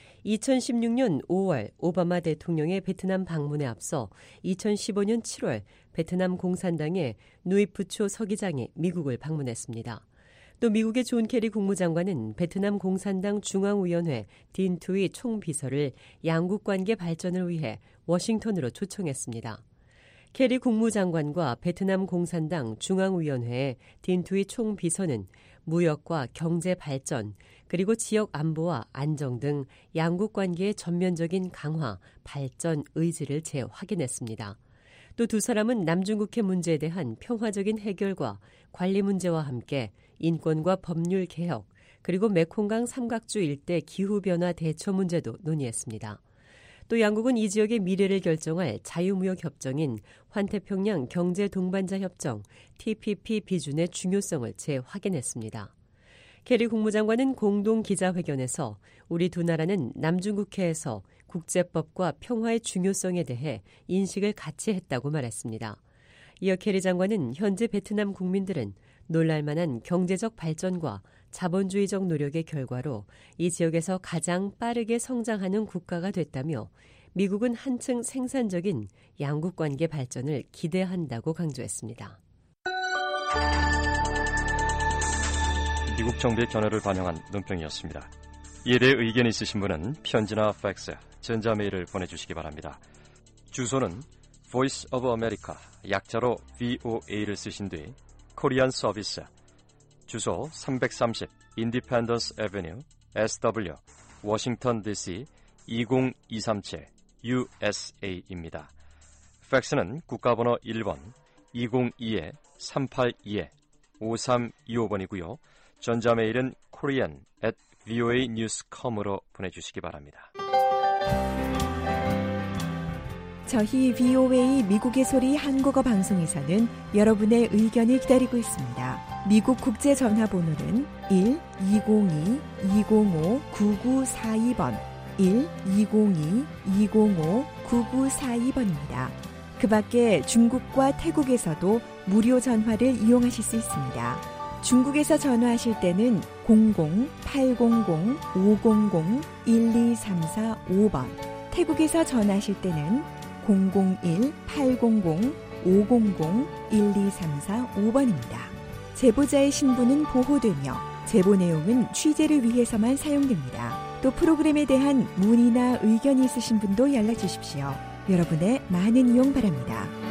2016년 5월 오바마 대통령의 베트남 방문에 앞서 2015년 7월 베트남 공산당의 누이프초 서기장이 미국을 방문했습니다. 또 미국의 존 케리 국무장관은 베트남 공산당 중앙위원회 딘 투이 총비서를 양국 관계 발전을 위해 워싱턴으로 초청했습니다. 케리 국무장관과 베트남 공산당 중앙위원회의 딘 투이 총비서는 무역과 경제 발전, 그리고 지역 안보와 안정 등 양국 관계의 전면적인 강화, 발전 의지를 재확인했습니다. 또 두 사람은 남중국해 문제에 대한 평화적인 해결과 관리 문제와 함께 인권과 법률 개혁, 그리고 메콩강 삼각주 일대 기후변화 대처 문제도 논의했습니다. 또 양국은 이 지역의 미래를 결정할 자유무역 협정인 환태평양 경제동반자 협정 TPP 비준의 중요성을 재확인했습니다. 케리 국무장관은 공동 기자회견에서 우리 두 나라는 남중국해에서 국제법과 평화의 중요성에 대해 인식을 같이 했다고 말했습니다. 이어 케리 장관은 현재 베트남 국민들은 놀랄만한 경제적 발전과 자본주의적 노력의 결과로 이 지역에서 가장 빠르게 성장하는 국가가 됐다며 미국은 한층 생산적인 양국 관계 발전을 기대한다고 강조했습니다. 미국 정부의 견해를 반영한 논평이었습니다. 이에 대해 의견 있으신 분은 편지나 팩스, 전자메일을 보내주시기 바랍니다. 주소는 Voice of America, 약자로 VOA를 쓰신 뒤 코리안 서비스, 주소 330 Independence Avenue, SW, 워싱턴 DC 20237 USA입니다. 팩스는 국가번호 1번 202-382-5325번이고요. 전자메일은 korean@voanews.com으로 보내주시기 바랍니다. 저희 VOA 미국의 소리 한국어 방송에서는 여러분의 의견을 기다리고 있습니다. 미국 국제 전화번호는 1-202-205-9942번, 1-202-205-9942번입니다. 그 밖에 중국과 태국에서도 무료 전화를 이용하실 수 있습니다. 중국에서 전화하실 때는 00-800-500-1234-5번, 태국에서 전화하실 때는 001-800-500-1234-5번입니다. 제보자의 신분은 보호되며 제보 내용은 취재를 위해서만 사용됩니다. 또 프로그램에 대한 문의나 의견이 있으신 분도 연락 주십시오. 여러분의 많은 이용 바랍니다.